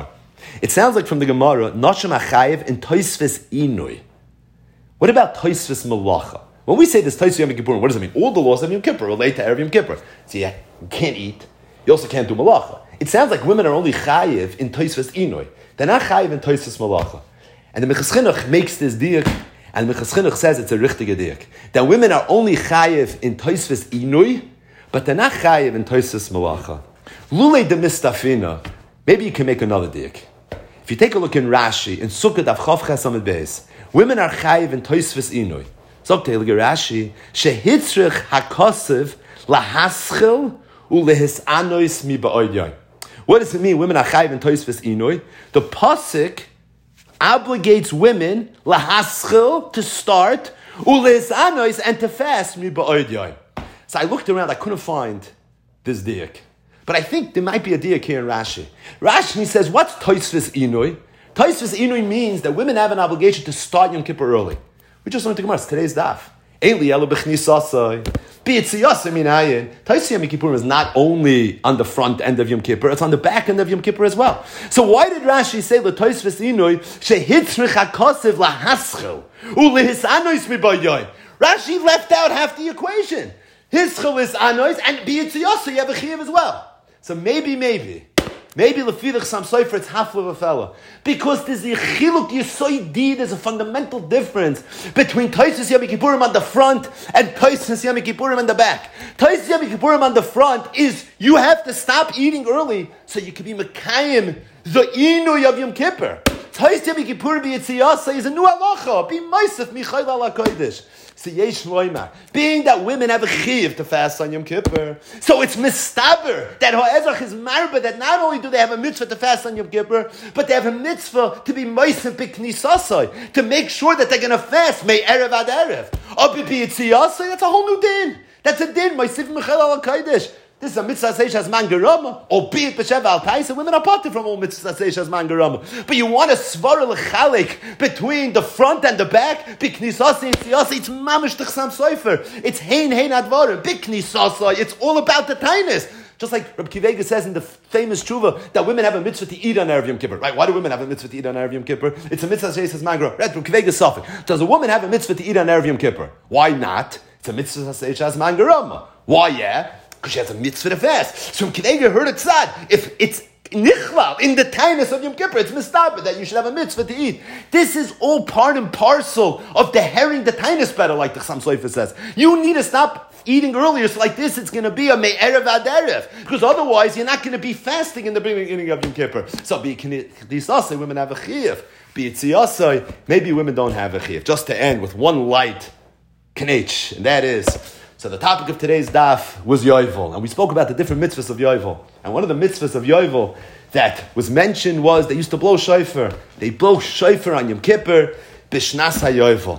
It sounds like from the Gemara, Noshem Achayev in Tosfos Inui. What about Tosfos Malacha? When we say this Tosfos Yom Kippur, what does it mean? All the laws of Yom Kippur relate to Erev Yom Kippur. So yeah, you can't eat. You also can't do Malacha. It sounds like women are only Chayev in Tosfos Inui. They're not Chayev in Tosfos Malacha. And the Minchas Chinuch makes this diak, and the Minchas Chinuch says it's a richtige diak. That women are only Chayev in Tosfos Inui, but they're not Chayev in Tosfos Malacha. Lule de Mistafina, maybe you can make another diak. If you take a look in Rashi, in Sukkot Av Chav Ches Amud Beis, women are Chayev in Tosfos Inui. So take a look at Rashi, Shehitzrich HaKosev Lahaschil Ulehisanois Mi Ba'odyai. What does it mean? Women are Chayev in Tosfos Inui. The pasuk obligates women lahaschil to start ulehisanois and to fast Mi Ba'odyai. So I looked around, I couldn't find this diak. But I think there might be a diak here in Rashi. Rashi says, what's Tosfos Inui? Tosfos Inui means that women have an obligation to start Yom Kippur early. We just learned the Gemara, it's today's daf. Eli elu b'chnisasai, b'yitziyasai minayin. Tosfos Yom Kippur is not only on the front end of Yom Kippur, it's on the back end of Yom Kippur as well. So why did Rashi say l'Tosfos Inui shehitzrich hakosev lahaschil ulehisanois mibayoi? Rashi left out half the equation. Hischil is anois and b'yitziyasai you have a chiyuv as well. So maybe, maybe. Maybe lefidach sam soifer it's half of a fella. Because there's a chiluk yisoidi, there's a fundamental difference between Tosfos Yom Kippurim on the front and Tosfos Yom Kippurim on the back. Tosfos Yom Kippurim on the front is you have to stop eating early so you can be mekayim the inui of Yom Kippur. Tosfos Yom Kippurim b'yitziyasa is a new halacha. Be meisef michayil ala kodesh. So yesh loymar, being that women have a chiv to fast on Yom Kippur, so it's mistaber that ha'ezrach is marba that not only do they have a mitzvah to fast on Yom Kippur, but they have a mitzvah to be meisef b'knisasai, to make sure that they're going to fast may erev ad erev. Abi b'yitziyasai, that's a whole new din. That's a din meisef michayil ala kodesh. This is a mitzvah seishas man gerama, albeit b'sheva al taisa. Women are parted from all mitzvah seishas man gerama. But you want a svara l'chalik between the front and the back. B'knisasi yitziyasi, it's mamish t'chsam soifer. It's hein hein advarim. B'knisasi, it's all about the tainis. Just like Rabbi Kivega says in the famous tshuva that women have a mitzvah to eat on Erev Yom Kippur. Right? Why do women have a mitzvah to eat on Erev Yom Kippur? It's a mitzvah seishas man gerama. Right? Rabbi Kivega suffix. Does a woman have a mitzvah to eat on Erev Yom Kippur? Why not? It's a mitzvah seishas man gerama. Why? Yeah. Because she has a mitzvah to fast. So Kidega heard it said, if it's nichlal, in the tightness of Yom Kippur, it's mistaber that you should have a mitzvah to eat. This is all part and parcel of the herring the tightness better, like the Chassam Sofer says. You need to stop eating earlier, so like this, it's going to be a me'erev ad erev. Because otherwise, you're not going to be fasting in the beginning of Yom Kippur. So be k'nisasai, women have a chiyuv. Be tziyasai, maybe women don't have a chiyuv. Just to end with one light knech, and that is, so the topic of today's daf was Yovel, and we spoke about the different mitzvahs of Yovel. And one of the mitzvahs of Yovel that was mentioned was they used to blow shofar. They blow shofar on Yom Kippur, b'shnas haYovel.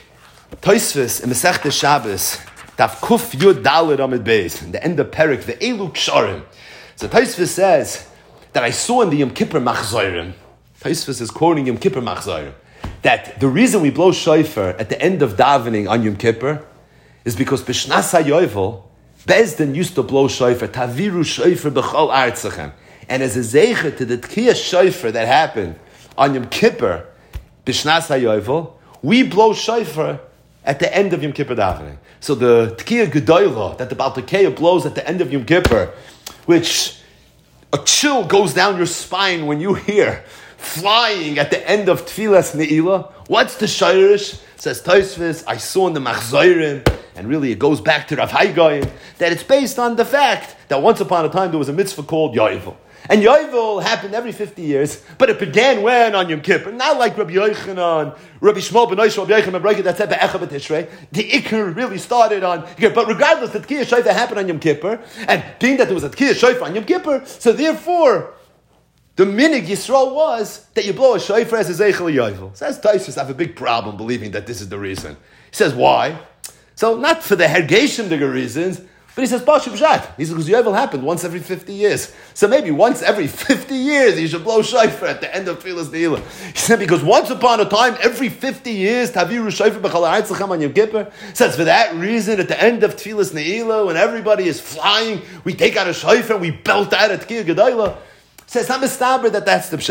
Tosfos in Masechta Shabbos, daf kuf yud daled amid beis, in the end of Perik, the Elu Ksharim. So Tosfos says that I saw in the Yom Kippur Machzorim. Tosfos is quoting Yom Kippur Machzorim, that the reason we blow shofar at the end of davening on Yom Kippur is because b'shnas haYovel, Bezdin used to blow shofar, taviru shofar b'chol artzachem. And as a zeicher to the tkiyah shofar that happened on Yom Kippur, b'shnas haYovel, we blow shofar at the end of Yom Kippur davening. So the tkiyah gedoyla that the Baal Tekeya blows at the end of Yom Kippur, which a chill goes down your spine when you hear flying at the end of Tfilas Ne'ilah. What's the shayrish? Says Tosfos, I saw in the Machzorim, and really it goes back to Rav Haigayim, that it's based on the fact that once upon a time there was a mitzvah called Yovel. And Yovel happened every fifty years, but it began when? On Yom Kippur. Not like Rabbi Yochanan, Rabbi Shmuel ben Oishel, Rabbi Yochanan ben Breka that said Be'echa b'Tishrei. The Iker really started on Yom Kippur. But regardless, the Tkiyah Shofar happened on Yom Kippur, and being that there was a Tkiyah Shofar on Yom Kippur, so therefore, the minig Yisrael was that you blow a shofar as a zeichel yovel. Says Tosfos, I have a big problem believing that this is the reason. He says, why? So not for the hergeshim digger reasons, but he says, Bashu B'shat. He says, because yovel happened once every fifty years. So maybe once every fifty years you should blow shofar at the end of Tfilas Ne'ilah. He said, because once upon a time, every fifty years, Taviru shofar b'chol ha'artzachem on Yom Kippur. Says, for that reason, at the end of Tfilas Ne'ilah, when everybody is flying, we take out a shofar and we belt out at Tkiyah Gedoyla. Says, I'm a stabber that that's the pshat.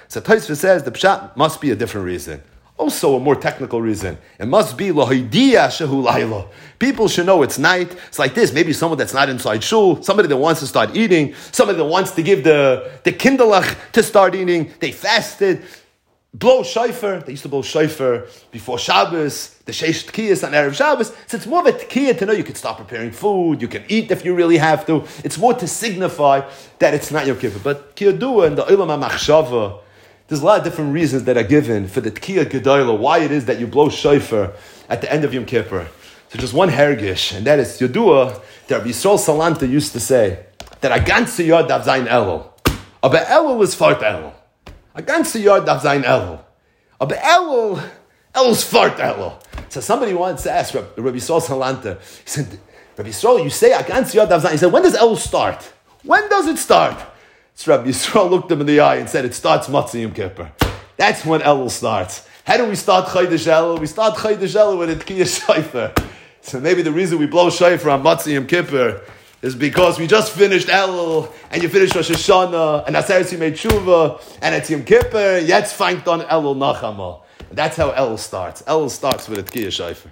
So Tosfos says the pshat must be a different reason. Also a more technical reason. It must be lahidiya shehu layla. People should know it's night. It's like this. Maybe someone that's not inside shul, somebody that wants to start eating, somebody that wants to give the, the kindlech to start eating. They fasted. Blow shofar. They used to blow shofar before Shabbos. The sheish tkiyas on Erev Shabbos. So it's more of a tkiyah to know you can start preparing food. You can eat if you really have to. It's more to signify that it's not Yom Kippur. But kiyadua and the Olam HaMachshava, there's a lot of different reasons that are given for the tkiyah gedolah, why it is that you blow shofar at the end of Yom Kippur. So just one hergish, and that is yadua that Rabbi Yisrael Salanta used to say that a ganze yod dav zayin elul. Aber elul is fart elul. A ganze yod dav zayin elul. Aber elul, elul is fart elul. So somebody once asked Rabbi Yisrael Salanta, he said, Rabbi Yisrael, you say a ganze yod dav zayin. He said, when does elul start? When does it start? So Rabbi Yisrael looked him in the eye and said, it starts Matzah Yom Kippur. That's when elul starts. How do we start Chodesh Elul? We start Chodesh Elul with a tkiyah shofar. So maybe the reason we blow shofar on Matzah Yom Kippur is because we just finished Elul, and you finished Rosh Hashanah, and Aseret Yimei Tshuva, and it's Yom Kippur, jetzt fängt on Elul Nachama. That's how Elul starts. Elul starts with a tkiyah shofar.